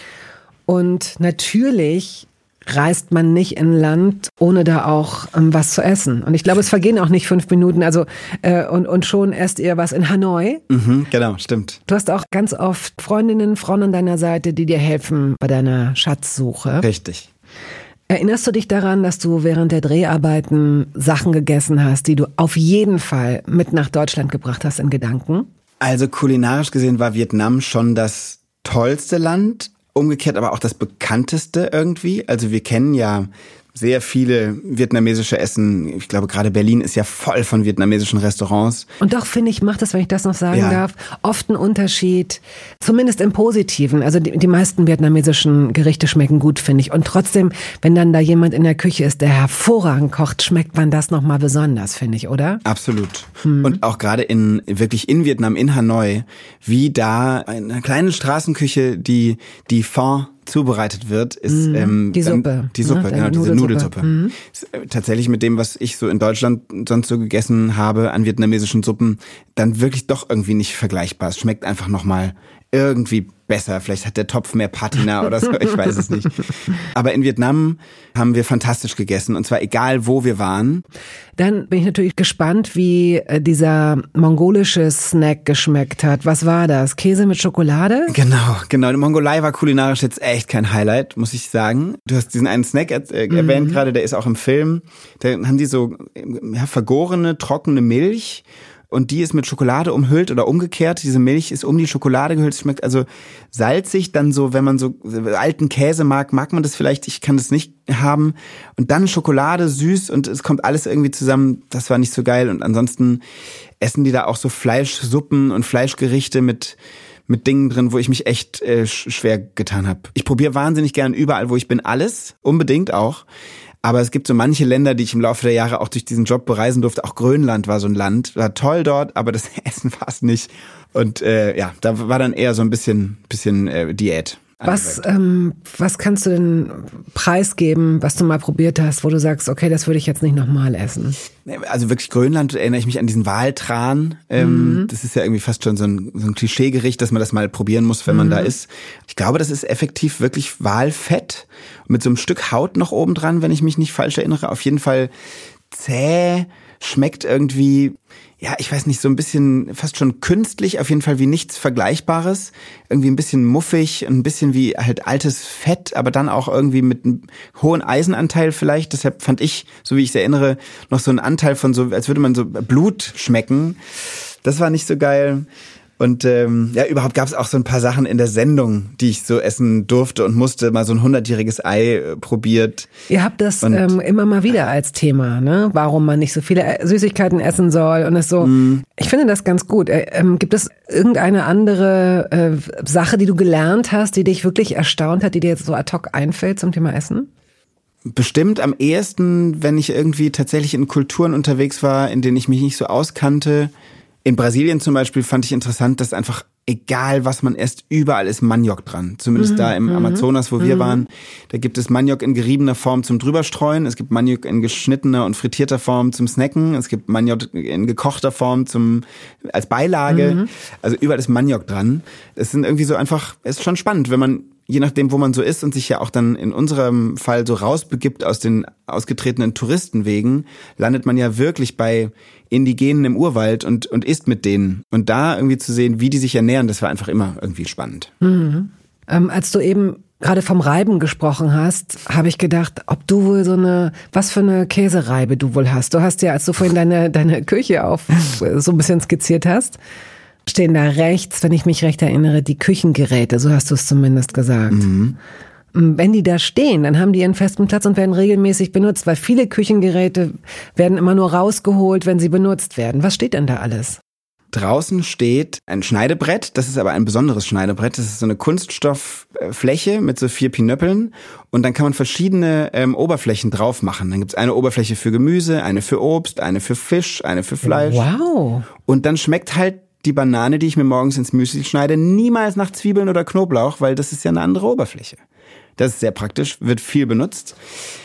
Und natürlich reist man nicht in ein Land, ohne da auch ähm, was zu essen. Und ich glaube, es vergehen auch nicht fünf Minuten. Also äh, und und schon esst ihr was in Hanoi. Mhm, genau, stimmt. Du hast auch ganz oft Freundinnen, Frauen an deiner Seite, die dir helfen bei deiner Schatzsuche. Richtig. Erinnerst du dich daran, dass du während der Dreharbeiten Sachen gegessen hast, die du auf jeden Fall mit nach Deutschland gebracht hast in Gedanken? Also kulinarisch gesehen war Vietnam schon das tollste Land. Umgekehrt aber auch das bekannteste irgendwie. Also wir kennen ja sehr viele vietnamesische Essen. Ich glaube, gerade Berlin ist ja voll von vietnamesischen Restaurants. Und doch, finde ich, macht das, wenn ich das noch sagen ja. darf, oft einen Unterschied, zumindest im Positiven. Also die, die meisten vietnamesischen Gerichte schmecken gut, finde ich. Und trotzdem, wenn dann da jemand in der Küche ist, der hervorragend kocht, schmeckt man das nochmal besonders, finde ich, oder? Absolut. Hm. Und auch gerade in, wirklich in Vietnam, in Hanoi, wie da eine kleine Straßenküche, die, die Pho zubereitet wird, ist mm, ähm, die Suppe. Die Suppe, ne? genau, diese Nudelsuppe. Mm. Tatsächlich mit dem, was ich so in Deutschland sonst so gegessen habe an vietnamesischen Suppen, dann wirklich doch irgendwie nicht vergleichbar. Es schmeckt einfach nochmal irgendwie besser. Vielleicht hat der Topf mehr Patina oder so, ich weiß es nicht. Aber in Vietnam haben wir fantastisch gegessen und zwar egal, wo wir waren. Dann bin ich natürlich gespannt, wie dieser mongolische Snack geschmeckt hat. Was war das? Käse mit Schokolade? Genau, genau. Die Mongolei war kulinarisch jetzt echt kein Highlight, muss ich sagen. Du hast diesen einen Snack äh, erwähnt mhm. gerade, der ist auch im Film. Da haben die so ja, vergorene, trockene Milch und die ist mit Schokolade umhüllt oder umgekehrt. Diese Milch ist um die Schokolade gehüllt. Es schmeckt also salzig, dann so, wenn man so alten Käse mag, mag man das vielleicht, ich kann das nicht haben. Und dann Schokolade, süß und es kommt alles irgendwie zusammen. Das war nicht so geil. Und ansonsten essen die da auch so Fleischsuppen und Fleischgerichte mit mit Dingen drin, wo ich mich echt äh, schwer getan habe. Ich probiere wahnsinnig gern überall, wo ich bin, alles, unbedingt auch. Aber es gibt so manche Länder, die ich im Laufe der Jahre auch durch diesen Job bereisen durfte. Auch Grönland war so ein Land, war toll dort, aber das Essen war es nicht. Und äh, ja, da war dann eher so ein bisschen, bisschen äh, Diät. Was, ähm, was kannst du denn preisgeben, was du mal probiert hast, wo du sagst, okay, das würde ich jetzt nicht nochmal essen? Also wirklich Grönland, erinnere ich mich an diesen Waltran. Ähm, mhm. Das ist ja irgendwie fast schon so ein, so ein Klischeegericht, dass man das mal probieren muss, wenn man mhm. da ist. Ich glaube, das ist effektiv wirklich Walfett mit so einem Stück Haut noch oben dran, wenn ich mich nicht falsch erinnere. Auf jeden Fall zäh, schmeckt irgendwie, ja, ich weiß nicht, so ein bisschen fast schon künstlich, auf jeden Fall wie nichts Vergleichbares. Irgendwie ein bisschen muffig, ein bisschen wie halt altes Fett, aber dann auch irgendwie mit einem hohen Eisenanteil vielleicht. Deshalb fand ich, so wie ich es erinnere, noch so einen Anteil von so, als würde man so Blut schmecken. Das war nicht so geil. Und ähm, ja, überhaupt gab es auch so ein paar Sachen in der Sendung, die ich so essen durfte und musste. Mal so ein hundertjähriges Ei äh, probiert. Ihr habt das und, ähm, immer mal wieder als Thema, ne? Warum man nicht so viele Süßigkeiten essen soll und es so. Mm. Ich finde das ganz gut. Ähm, gibt es irgendeine andere äh, Sache, die du gelernt hast, die dich wirklich erstaunt hat, die dir jetzt so ad hoc einfällt zum Thema Essen? Bestimmt am ehesten, wenn ich irgendwie tatsächlich in Kulturen unterwegs war, in denen ich mich nicht so auskannte. In Brasilien zum Beispiel fand ich interessant, dass einfach, egal was man isst, überall ist Maniok dran. Zumindest mhm. da im Amazonas, wo mhm. wir waren. Da gibt es Maniok in geriebener Form zum Drüberstreuen. Es gibt Maniok in geschnittener und frittierter Form zum Snacken. Es gibt Maniok in gekochter Form zum als Beilage. Mhm. Also überall ist Maniok dran. Es sind irgendwie so einfach, es ist schon spannend, wenn man je nachdem, wo man so ist und sich ja auch dann in unserem Fall so rausbegibt aus den ausgetretenen Touristenwegen, landet man ja wirklich bei Indigenen im Urwald und, und isst mit denen. Und da irgendwie zu sehen, wie die sich ernähren, das war einfach immer irgendwie spannend. Mhm. Ähm, als du eben gerade vom Reiben gesprochen hast, habe ich gedacht, ob du wohl so eine, was für eine Käsereibe du wohl hast. Du hast ja, als du vorhin deine, deine Küche auf so ein bisschen skizziert hast, stehen da rechts, wenn ich mich recht erinnere, die Küchengeräte, so hast du es zumindest gesagt. Mhm. Wenn die da stehen, dann haben die ihren festen Platz und werden regelmäßig benutzt, weil viele Küchengeräte werden immer nur rausgeholt, wenn sie benutzt werden. Was steht denn da alles? Draußen steht ein Schneidebrett, das ist aber ein besonderes Schneidebrett. Das ist so eine Kunststofffläche mit so vier Pinöppeln und dann kann man verschiedene ähm, Oberflächen drauf machen. Dann gibt's eine Oberfläche für Gemüse, eine für Obst, eine für Fisch, eine für Fleisch. Wow. Und dann schmeckt halt die Banane, die ich mir morgens ins Müsli schneide, niemals nach Zwiebeln oder Knoblauch, weil das ist ja eine andere Oberfläche. Das ist sehr praktisch, wird viel benutzt.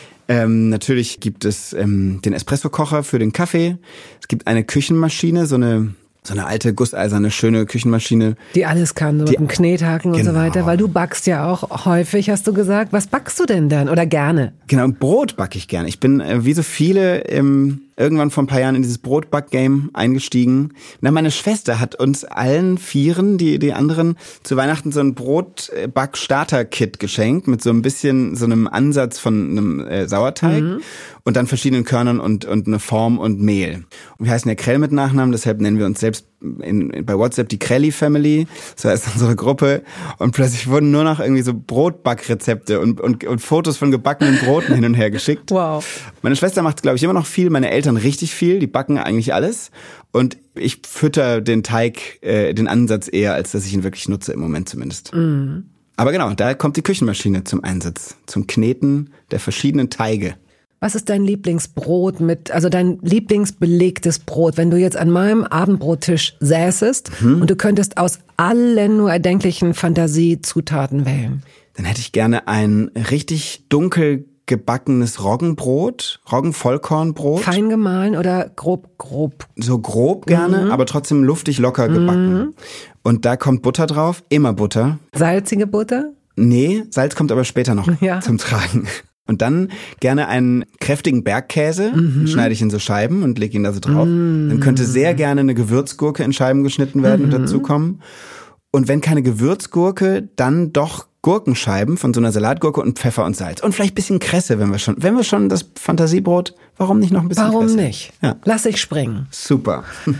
Ähm, natürlich gibt es ähm, den Espresso-Kocher für den Kaffee. Es gibt eine Küchenmaschine, so eine so eine alte, gusseiserne, schöne Küchenmaschine. Die alles kann, so die, mit dem Knethaken genau. und so weiter. Weil du backst ja auch häufig, hast du gesagt. Was backst du denn dann? Oder gerne? Genau, Brot backe ich gerne. Ich bin, äh, wie so viele, im irgendwann vor ein paar Jahren in dieses Brotback-Game eingestiegen. Na, meine Schwester hat uns allen Vieren, die die anderen, zu Weihnachten so ein Brotback-Starter-Kit geschenkt mit so ein bisschen so einem Ansatz von einem äh, Sauerteig mhm. und dann verschiedenen Körnern und und eine Form und Mehl. Und wir heißen ja Krell mit Nachnamen, deshalb nennen wir uns selbst in, in, bei WhatsApp die Krelli Family, so heißt unsere Gruppe. Und plötzlich wurden nur noch irgendwie so Brotbackrezepte und, und, und Fotos von gebackenen Broten hin und her geschickt. Wow. Meine Schwester macht, glaube ich, immer noch viel, meine Eltern richtig viel, die backen eigentlich alles. Und ich fütter den Teig, äh, den Ansatz eher, als dass ich ihn wirklich nutze, im Moment zumindest. Mhm. Aber genau, da kommt die Küchenmaschine zum Einsatz, zum Kneten der verschiedenen Teige. Was ist dein Lieblingsbrot mit, also dein lieblingsbelegtes Brot, wenn du jetzt an meinem Abendbrottisch säßest mhm. und du könntest aus allen nur erdenklichen Fantasiezutaten wählen? Dann hätte ich gerne ein richtig dunkel gebackenes Roggenbrot, Roggenvollkornbrot. Fein gemahlen oder grob, grob? So grob gerne, mhm. aber trotzdem luftig locker gebacken. Mhm. Und da kommt Butter drauf, immer Butter. Salzige Butter? Nee, Salz kommt aber später noch ja. zum Tragen. Und dann gerne einen kräftigen Bergkäse, mhm. schneide ich in so Scheiben und lege ihn da so drauf. Mhm. Dann könnte sehr gerne eine Gewürzgurke in Scheiben geschnitten werden mhm. und dazukommen. Und wenn keine Gewürzgurke, dann doch Gurkenscheiben von so einer Salatgurke und Pfeffer und Salz. Und vielleicht ein bisschen Kresse, wenn wir schon, wenn wir schon das Fantasiebrot, warum nicht noch ein bisschen warum Kresse? Warum nicht? Ja. Lass ich springen. Super.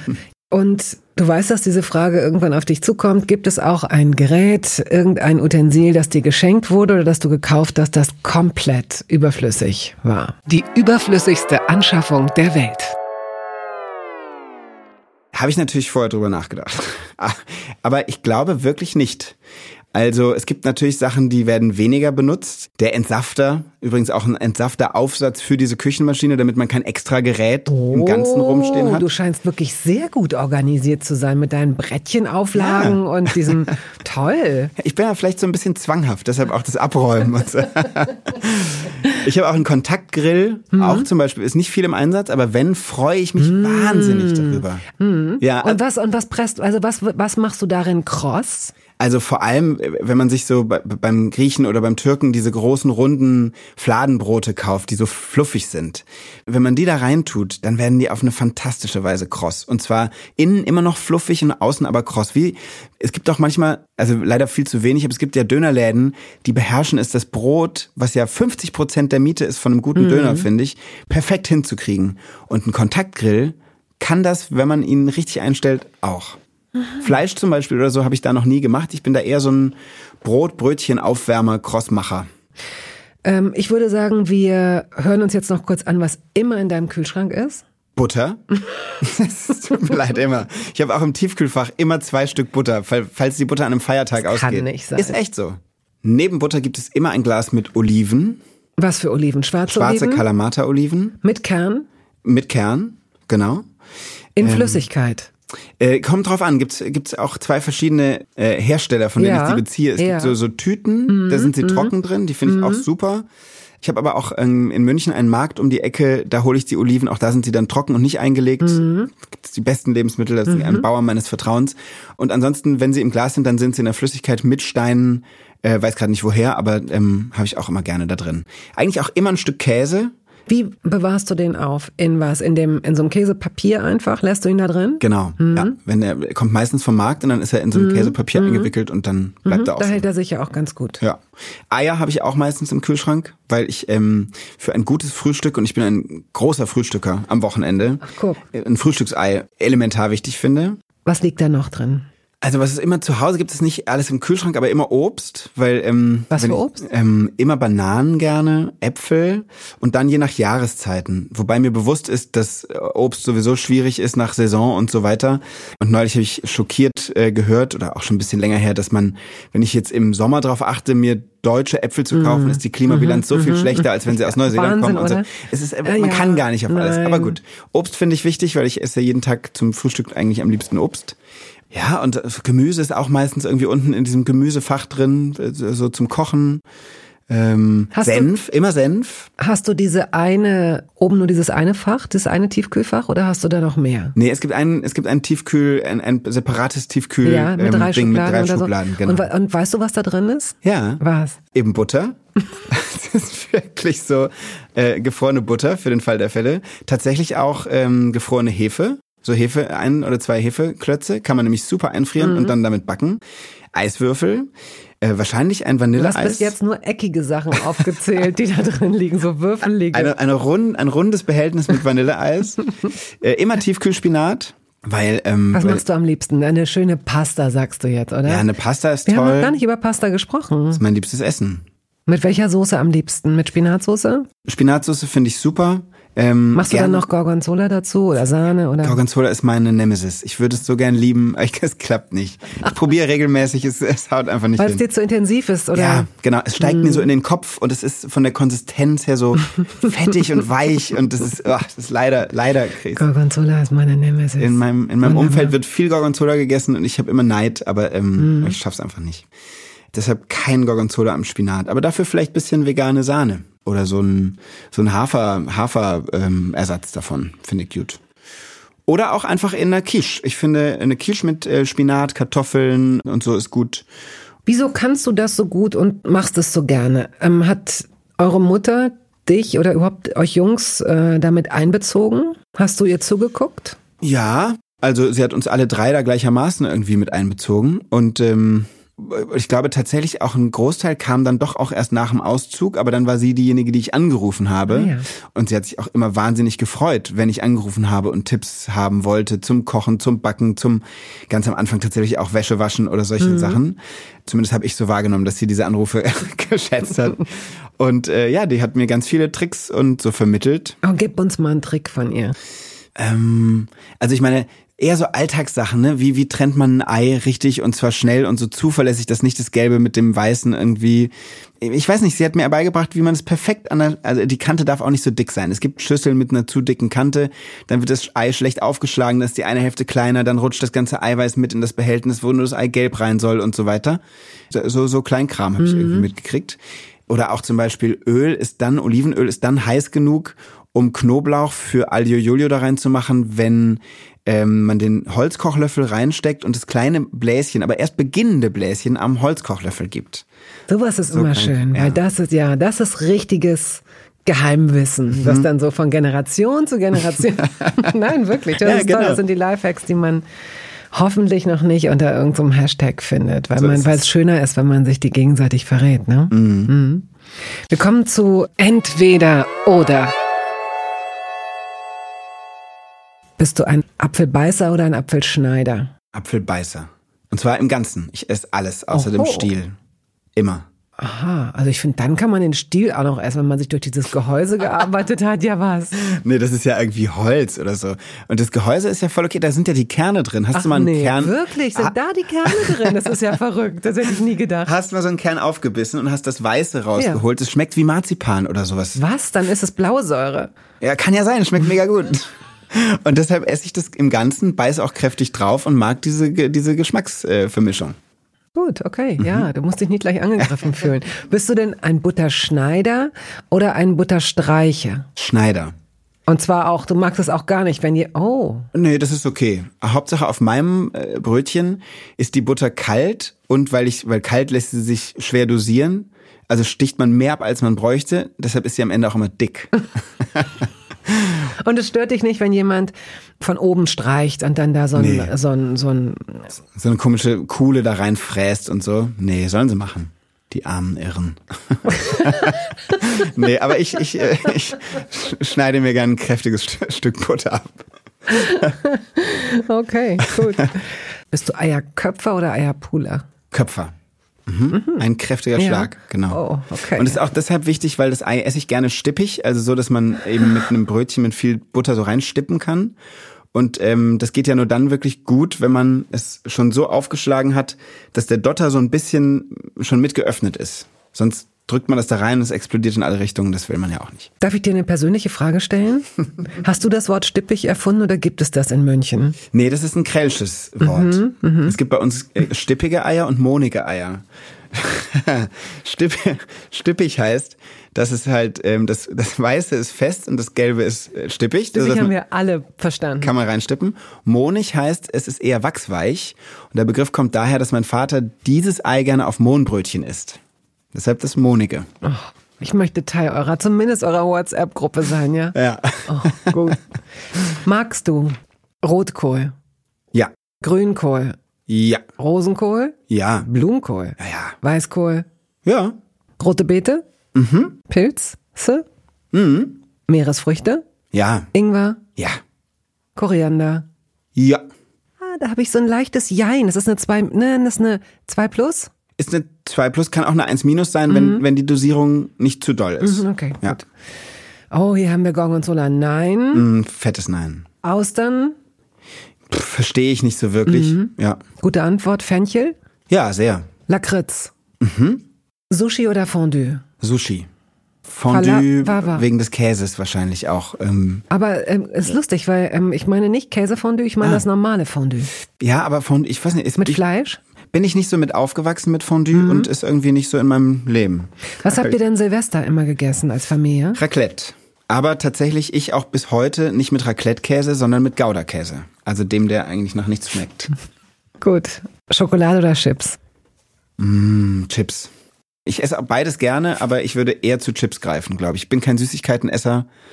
Und du weißt, dass diese Frage irgendwann auf dich zukommt. Gibt es auch ein Gerät, irgendein Utensil, das dir geschenkt wurde oder das du gekauft hast, das komplett überflüssig war? Die überflüssigste Anschaffung der Welt. Habe ich natürlich vorher drüber nachgedacht. Aber ich glaube wirklich nicht. Also es gibt natürlich Sachen, die werden weniger benutzt. Der Entsafter, übrigens auch ein Entsafteraufsatz für diese Küchenmaschine, damit man kein extra Gerät oh, im Ganzen rumstehen hat. Du scheinst wirklich sehr gut organisiert zu sein mit deinen Brettchenauflagen ja. und diesem, toll. Ich bin ja vielleicht so ein bisschen zwanghaft, deshalb auch das Abräumen. Ich habe auch einen Kontaktgrill, mhm. auch zum Beispiel, ist nicht viel im Einsatz, aber wenn, freue ich mich mhm. wahnsinnig darüber. Mhm. Ja, und was, und was presst, also was, was machst du darin kross? Also vor allem, wenn man sich so beim Griechen oder beim Türken diese großen, runden Fladenbrote kauft, die so fluffig sind. Wenn man die da reintut, dann werden die auf eine fantastische Weise kross. Und zwar innen immer noch fluffig und außen aber kross. Wie, es gibt auch manchmal, also leider viel zu wenig, aber es gibt ja Dönerläden, die beherrschen es, das Brot, was ja fünfzig Prozent der Miete ist von einem guten mhm. Döner, finde ich, perfekt hinzukriegen. Und ein Kontaktgrill kann das, wenn man ihn richtig einstellt, auch. Fleisch zum Beispiel oder so habe ich da noch nie gemacht. Ich bin da eher so ein Brot-Brötchen-Aufwärmer-Crossmacher. Ähm, ich würde sagen, wir hören uns jetzt noch kurz an, was immer in deinem Kühlschrank ist. Butter. Es tut mir leid, immer. Ich habe auch im Tiefkühlfach immer zwei Stück Butter, falls die Butter an einem Feiertag das ausgeht. Kann nicht sein. Ist echt so. Neben Butter gibt es immer ein Glas mit Oliven. Was für Oliven? Schwarze, Schwarze Oliven? Schwarze Kalamata-Oliven. Mit Kern? Mit Kern, genau. In ähm, Flüssigkeit? Äh, kommt drauf an, gibt's gibt's auch zwei verschiedene äh, Hersteller, von denen ja, ich die beziehe. Es ja. gibt so so Tüten, mhm, da sind sie mhm. trocken drin, die finde ich mhm. auch super. Ich habe aber auch ähm, in München einen Markt um die Ecke, da hole ich die Oliven, auch da sind sie dann trocken und nicht eingelegt. Mhm. Gibt's die besten Lebensmittel, das ist mhm. ein Bauer meines Vertrauens. Und ansonsten, wenn sie im Glas sind, dann sind sie in der Flüssigkeit mit Steinen, äh, weiß gerade nicht woher, aber ähm, habe ich auch immer gerne da drin. Eigentlich auch immer ein Stück Käse. Wie bewahrst du den auf? In was? In dem, in so einem Käsepapier einfach? Lässt du ihn da drin? Genau, mhm. ja. Wenn er kommt meistens vom Markt und dann ist er in so einem mhm. Käsepapier mhm. eingewickelt und dann bleibt mhm. er auch. Da so. hält er sich ja auch ganz gut. Ja. Eier habe ich auch meistens im Kühlschrank, weil ich ähm, für ein gutes Frühstück, und ich bin ein großer Frühstücker am Wochenende, Ach, guck. ein Frühstücksei elementar wichtig finde. Was liegt da noch drin? Also was ist immer zu Hause, gibt es nicht alles im Kühlschrank, aber immer Obst, weil ähm, was für ich, Obst? Ähm, immer Bananen gerne, Äpfel und dann je nach Jahreszeiten. Wobei mir bewusst ist, dass Obst sowieso schwierig ist nach Saison und so weiter. Und neulich habe ich schockiert äh, gehört, oder auch schon ein bisschen länger her, dass man, wenn ich jetzt im Sommer drauf achte, mir deutsche Äpfel zu kaufen, mm. ist die Klimabilanz mm-hmm, so viel mm-hmm. schlechter, als wenn sie aus Neuseeland Wahnsinn, kommen. Und so. Es ist, man ja, kann gar nicht auf alles. Aber gut, Obst finde ich wichtig, weil ich esse jeden Tag zum Frühstück eigentlich am liebsten Obst. Ja, und Gemüse ist auch meistens irgendwie unten in diesem Gemüsefach drin, so zum Kochen. Ähm, Senf, du, immer Senf. Hast du diese eine, oben nur dieses eine Fach, das eine Tiefkühlfach, oder hast du da noch mehr? Nee, es gibt ein, es gibt ein Tiefkühl, ein, ein separates Tiefkühl, ja, mit drei ähm, Ding Schubladen mit drei oder Schubladen, so. genau. Und, und weißt du, was da drin ist? Ja. Was? Eben Butter. Das ist wirklich so äh, gefrorene Butter für den Fall der Fälle. Tatsächlich auch ähm, gefrorene Hefe. So Hefe, ein oder zwei Hefeklötze, kann man nämlich super einfrieren mhm. und dann damit backen. Eiswürfel, äh, wahrscheinlich ein Vanilleeis. Du hast bis jetzt nur eckige Sachen aufgezählt, die da drin liegen, so würfelige. Eine, eine rund, ein rundes Behältnis mit Vanilleeis. äh, immer Tiefkühlspinat. Weil, ähm, Was weil, machst du am liebsten? Eine schöne Pasta, sagst du jetzt, oder? Ja, eine Pasta ist Wir toll. Wir haben noch gar nicht über Pasta gesprochen. Das ist mein liebstes Essen. Mit welcher Soße am liebsten? Mit Spinatsoße? Spinatsoße finde ich super. Ähm, Machst du gern, dann noch Gorgonzola dazu oder Sahne? Oder? Gorgonzola ist meine Nemesis. Ich würde es so gern lieben, aber es klappt nicht. Ich probiere regelmäßig, es, es haut einfach nicht Weil hin. Weil es dir zu intensiv ist, oder? Ja, genau. Es steigt mm. mir so in den Kopf und es ist von der Konsistenz her so fettig und weich und das ist, oh, das ist leider, leider Chris. Gorgonzola ist meine Nemesis. In meinem, in meinem Umfeld wird viel Gorgonzola gegessen und ich habe immer Neid, aber ähm, mm. ich schaff's einfach nicht. Deshalb kein Gorgonzola am Spinat, aber dafür vielleicht ein bisschen vegane Sahne. Oder so ein, so ein Hafer, Hafer, ähm, Ersatz davon. Finde ich gut. Oder auch einfach in einer Quiche. Ich finde, eine Quiche mit äh, Spinat, Kartoffeln und so ist gut. Wieso kannst du das so gut und machst es so gerne? Ähm, hat eure Mutter dich oder überhaupt euch Jungs äh, damit einbezogen? Hast du ihr zugeguckt? Ja, also sie hat uns alle drei da gleichermaßen irgendwie mit einbezogen. Und ähm, ich glaube tatsächlich auch ein Großteil kam dann doch auch erst nach dem Auszug, aber dann war sie diejenige, die ich angerufen habe. Ja. Und sie hat sich auch immer wahnsinnig gefreut, wenn ich angerufen habe und Tipps haben wollte zum Kochen, zum Backen, zum ganz am Anfang tatsächlich auch Wäsche waschen oder solche mhm. Sachen. Zumindest habe ich so wahrgenommen, dass sie diese Anrufe geschätzt hat. Und äh, ja, die hat mir ganz viele Tricks und so vermittelt. Oh, gib uns mal einen Trick von ihr. Ähm, also ich meine, eher so Alltagssachen, ne? Wie, wie trennt man ein Ei richtig und zwar schnell und so zuverlässig, dass nicht das Gelbe mit dem Weißen irgendwie, ich weiß nicht, sie hat mir beigebracht, wie man es perfekt an der, also die Kante darf auch nicht so dick sein. Es gibt Schüsseln mit einer zu dicken Kante, dann wird das Ei schlecht aufgeschlagen, dann ist die eine Hälfte kleiner, dann rutscht das ganze Eiweiß mit in das Behältnis, wo nur das Eigelb rein soll und so weiter. So, so Kleinkram habe ich mhm. irgendwie mitgekriegt. Oder auch zum Beispiel Öl ist dann, Olivenöl ist dann heiß genug, um Knoblauch für Aglio Olio da reinzumachen, wenn ähm, man den Holzkochlöffel reinsteckt und das kleine Bläschen, aber erst beginnende Bläschen am Holzkochlöffel gibt. Sowas ist so immer klein, schön, ja. weil das ist ja, das ist richtiges Geheimwissen, mhm. das dann so von Generation zu Generation, nein, wirklich, das ja, ist genau. toll, das sind die Lifehacks, die man hoffentlich noch nicht unter irgendeinem Hashtag findet, weil so man, weil es schöner ist, wenn man sich die gegenseitig verrät, ne? Mhm. Mhm. Wir kommen zu entweder oder. Bist du ein Apfelbeißer oder ein Apfelschneider? Apfelbeißer. Und zwar im Ganzen. Ich esse alles außer Oho. dem Stiel. Immer. Aha, also ich finde, dann kann man den Stiel auch noch essen, wenn man sich durch dieses Gehäuse gearbeitet hat, ja was? Nee, das ist ja irgendwie Holz oder so. Und das Gehäuse ist ja voll okay, da sind ja die Kerne drin. Hast Ach du mal einen nee, Kern? Wirklich? Sind ah. da die Kerne drin? Das ist ja verrückt, das hätte ich nie gedacht. Hast mal so einen Kern aufgebissen und hast das Weiße rausgeholt. Es ja. schmeckt wie Marzipan oder sowas. Was? Dann ist es Blausäure. Ja, kann ja sein, schmeckt mega gut. Und deshalb esse ich das im Ganzen, beiße auch kräftig drauf und mag diese, diese Geschmacksvermischung. Gut, okay, ja, du musst dich nicht gleich angegriffen fühlen. Bist du denn ein Butterschneider oder ein Butterstreicher? Schneider. Und zwar auch, du magst es auch gar nicht, wenn die, oh. Nee, das ist okay. Hauptsache auf meinem äh, Brötchen ist die Butter kalt und weil ich, weil kalt lässt sie sich schwer dosieren, also sticht man mehr ab, als man bräuchte, deshalb ist sie am Ende auch immer dick. Und es stört dich nicht, wenn jemand von oben streicht und dann da so ein, nee. so ein, so ein... So eine komische Kuhle da reinfräst und so. Nee, sollen sie machen. Die armen Irren. Nee, aber ich, ich, ich schneide mir gerne ein kräftiges Stück Butter ab. Okay, gut. Bist du Eierköpfer oder Eierpuler? Köpfer. Mhm. Mhm. Ein kräftiger ja. Schlag, genau. Oh, okay. Und es ist auch deshalb wichtig, weil das Ei esse ich gerne stippig, also so, dass man eben mit einem Brötchen mit viel Butter so reinstippen kann. Und ähm, das geht ja nur dann wirklich gut, wenn man es schon so aufgeschlagen hat, dass der Dotter so ein bisschen schon mit geöffnet ist. Sonst drückt man das da rein und es explodiert in alle Richtungen, das will man ja auch nicht. Darf ich dir eine persönliche Frage stellen? Hast du das Wort stippig erfunden oder gibt es das in München? Nee, das ist ein krälisches Wort. Mhm, mh. Es gibt bei uns äh, stippige Eier und mohnige Eier. Stipp, stippig heißt, dass es halt, ähm, das, das Weiße ist fest und das Gelbe ist äh, stippig. Das also, haben wir alle verstanden. Kann man reinstippen. Mohnig heißt, es ist eher wachsweich. Und der Begriff kommt daher, dass mein Vater dieses Ei gerne auf Mohnbrötchen isst. Deshalb das Mohnige. Oh, ich möchte Teil eurer, zumindest eurer WhatsApp-Gruppe sein, ja? Ja. Oh, gut. Magst du Rotkohl? Ja. Grünkohl? Ja. Rosenkohl? Ja. Blumenkohl? Ja, ja. Weißkohl? Ja. Rote Beete? Mhm. Pilze? Mhm. Meeresfrüchte? Ja. Ingwer? Ja. Koriander? Ja. Ah, da habe ich so ein leichtes Jein. Das ist eine zwei, ne, das ist eine zwei plus? Ist eine zwei plus, kann auch eine eins minus sein, wenn, mhm. wenn die Dosierung nicht zu doll ist. Mhm, okay, ja. gut. Oh, hier haben wir Gorgonzola. Nein. Mhm, fettes Nein. Austern? Verstehe ich nicht so wirklich. Mhm. Ja. Gute Antwort. Fenchel? Ja, sehr. Lakritz? Mhm. Sushi oder Fondue? Sushi. Fondue Fala- wegen des Käses wahrscheinlich auch. Ähm. Aber ähm, ist lustig, weil ähm, ich meine nicht Käsefondue, ich meine ah. das normale Fondue. Ja, aber Fondue, ich weiß nicht. Ist, mit ich, Fleisch? Bin ich nicht so mit aufgewachsen mit Fondue mhm. und ist irgendwie nicht so in meinem Leben. Was habt ihr denn Silvester immer gegessen als Familie? Raclette. Aber tatsächlich ich auch bis heute nicht mit Raclette-Käse, sondern mit Gouda-Käse. Also dem, der eigentlich nach nichts schmeckt. Gut. Schokolade oder Chips? Mm, Chips. Ich esse beides gerne, aber ich würde eher zu Chips greifen, glaube ich. Ich bin kein Süßigkeitenesser.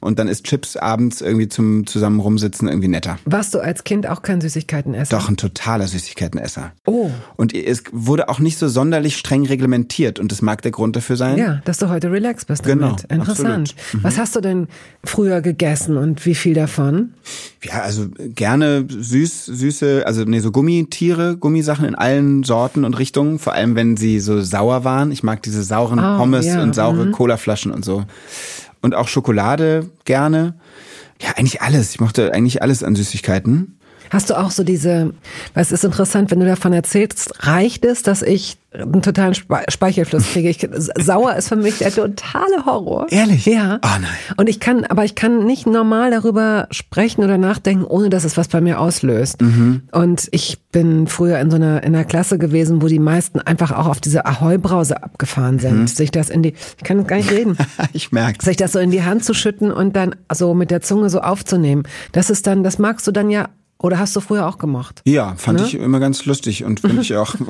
und dann ist Chips abends irgendwie zum zusammen rumsitzen irgendwie netter. Warst du als Kind auch kein Süßigkeitenesser? Doch, ein totaler Süßigkeitenesser. Oh. Und es wurde auch nicht so sonderlich streng reglementiert und das mag der Grund dafür sein. Ja, dass du heute relaxed bist genau, damit. Interessant. Mhm. Was hast du denn früher gegessen und wie viel davon? Ja, also gerne süß, süße, also nee, so Gummitiere, Gummisachen in allen Sorten und Richtungen, vor allem wenn sie so sauer waren. Ich mag diese sauren oh, Pommes ja. und saure mhm. Colaflaschen und so. Und auch Schokolade gerne. Ja, eigentlich alles. Ich mochte eigentlich alles an Süßigkeiten. Hast du auch so diese, weil es ist interessant, wenn du davon erzählst, reicht es, dass ich einen totalen Spe- Speichelfluss kriege? Ich, sauer ist für mich der totale Horror. Ehrlich? Ja. Oh nein. Und ich kann, aber ich kann nicht normal darüber sprechen oder nachdenken, ohne dass es was bei mir auslöst. Mhm. Und ich bin früher in so einer, in einer Klasse gewesen, wo die meisten einfach auch auf diese Ahoi-Brause abgefahren sind. Mhm. Sich das in die, ich kann gar nicht reden. Ich merk's. Sich das so in die Hand zu schütten und dann so mit der Zunge so aufzunehmen. Das ist dann, das magst du dann ja. Oder hast du früher auch gemacht? Ja, fand ne? ich immer ganz lustig und finde ich auch.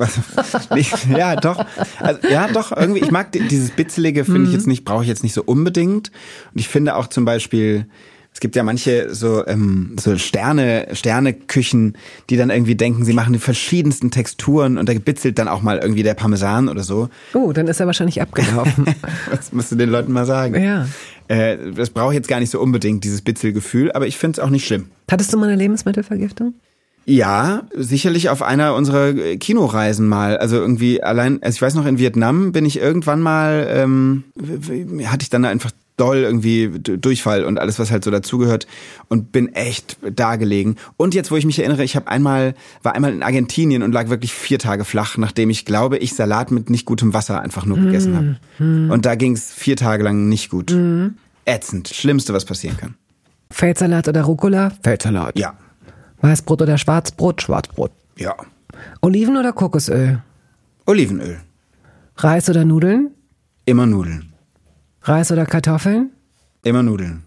ja, doch. Also, ja, doch, irgendwie, ich mag dieses Bitzelige, finde mhm. ich jetzt nicht, brauche ich jetzt nicht so unbedingt. Und ich finde auch zum Beispiel, es gibt ja manche so, ähm, so Sterne, Sterneküchen, die dann irgendwie denken, sie machen die verschiedensten Texturen und da gebitzelt dann auch mal irgendwie der Parmesan oder so. Oh, dann ist er wahrscheinlich abgelaufen. Das musst du den Leuten mal sagen. Ja. Äh, das brauche ich jetzt gar nicht so unbedingt, dieses Bitzelgefühl, aber ich finde es auch nicht schlimm. Hattest du mal eine Lebensmittelvergiftung? Ja, sicherlich auf einer unserer Kinoreisen mal. Also irgendwie allein, also ich weiß noch, in Vietnam bin ich irgendwann mal, ähm, hatte ich dann einfach doll irgendwie Durchfall und alles, was halt so dazugehört und bin echt da gelegen. Und jetzt, wo ich mich erinnere, ich habe einmal, war einmal in Argentinien und lag wirklich vier Tage flach, nachdem ich, glaube ich, Salat mit nicht gutem Wasser einfach nur gegessen mm. habe. Mm. Und da ging es vier Tage lang nicht gut. Mm. Ätzend. Schlimmste, was passieren kann. Feldsalat oder Rucola? Feldsalat. Ja. Weißbrot oder Schwarzbrot? Schwarzbrot. Ja. Oliven oder Kokosöl? Olivenöl. Reis oder Nudeln? Immer Nudeln. Reis oder Kartoffeln? Immer Nudeln.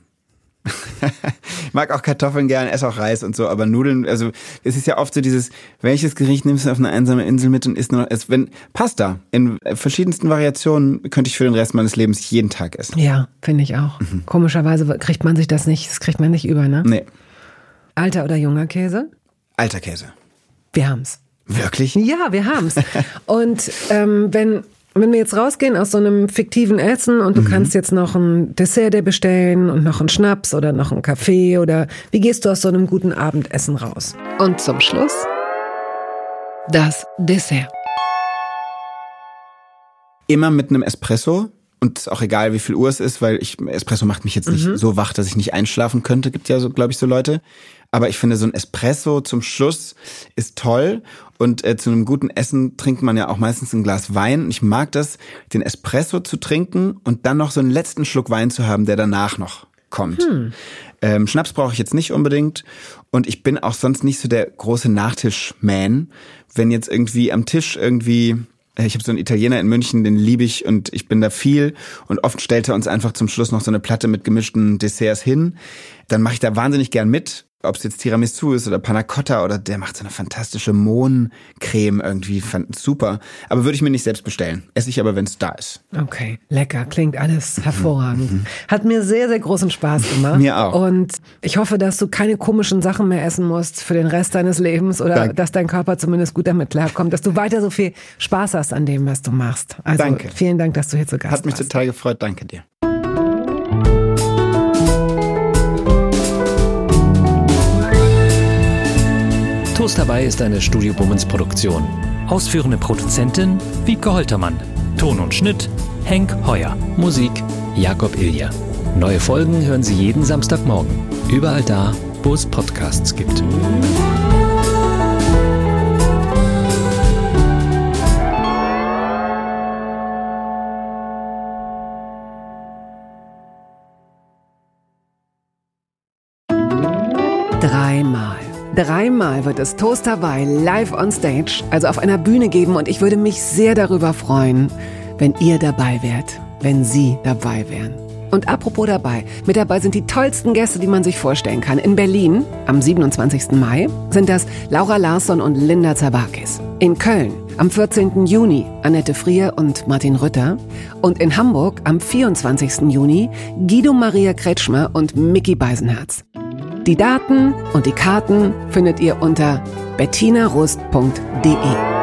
Ich mag auch Kartoffeln gern, esse auch Reis und so, aber Nudeln, also es ist ja oft so dieses, welches Gericht nimmst du auf eine einsame Insel mit und isst nur, es, wenn Pasta in verschiedensten Variationen könnte ich für den Rest meines Lebens jeden Tag essen. Ja, finde ich auch. Mhm. Komischerweise kriegt man sich das nicht, das kriegt man nicht über, ne? Nee. Alter oder junger Käse? Alter Käse. Wir haben's. Wirklich? Ja, wir haben's. Und ähm, wenn Wenn wir jetzt rausgehen aus so einem fiktiven Essen und du mhm. kannst jetzt noch ein Dessert dir bestellen und noch einen Schnaps oder noch einen Kaffee oder wie gehst du aus so einem guten Abendessen raus? Und zum Schluss das Dessert. Immer mit einem Espresso und ist auch egal, wie viel Uhr es ist, weil ich Espresso macht mich jetzt nicht mhm. so wach, dass ich nicht einschlafen könnte. Gibt ja so, glaube ich, so Leute. Aber ich finde, so ein Espresso zum Schluss ist toll. Und äh, zu einem guten Essen trinkt man ja auch meistens ein Glas Wein. Und ich mag das, den Espresso zu trinken und dann noch so einen letzten Schluck Wein zu haben, der danach noch kommt. Hm. Ähm, Schnaps brauche ich jetzt nicht unbedingt. Und ich bin auch sonst nicht so der große Nachtisch-Man. Wenn jetzt irgendwie am Tisch irgendwie... Ich habe so einen Italiener in München, den liebe ich und ich bin da viel. Und oft stellt er uns einfach zum Schluss noch so eine Platte mit gemischten Desserts hin. Dann mache ich da wahnsinnig gern mit. Ob es jetzt Tiramisu ist oder Panna Cotta oder der macht so eine fantastische Mohncreme irgendwie, fand super. Aber würde ich mir nicht selbst bestellen. Esse ich aber, wenn es da ist. Okay, lecker, klingt alles hervorragend. Mhm. Hat mir sehr, sehr großen Spaß gemacht. Mir auch. Und ich hoffe, dass du keine komischen Sachen mehr essen musst für den Rest deines Lebens oder Danke. Dass dein Körper zumindest gut damit klarkommt, dass du weiter so viel Spaß hast an dem, was du machst. Also Danke. Vielen Dank, dass du hier zu Gast warst. Hat mich warst. total gefreut. Danke dir. Toast dabei ist eine Studio Bummens Produktion. Ausführende Produzentin Wiebke Holtermann. Ton und Schnitt Henk Heuer. Musik Jakob Ilja. Neue Folgen hören Sie jeden Samstagmorgen. Überall da, wo es Podcasts gibt. Dreimal. Dreimal wird es Toast dabei live on stage, also auf einer Bühne geben und ich würde mich sehr darüber freuen, wenn ihr dabei wärt, wenn Sie dabei wären. Und apropos dabei, mit dabei sind die tollsten Gäste, die man sich vorstellen kann. In Berlin am siebenundzwanzigsten Mai sind das Laura Larsson und Linda Zerwakis. In Köln Am vierzehnten Juni Annette Frier und Martin Rütter. Und in Hamburg am vierundzwanzigsten Juni Guido Maria Kretschmer und Micky Beisenherz. Die Daten und die Karten findet ihr unter bettina rust punkt de.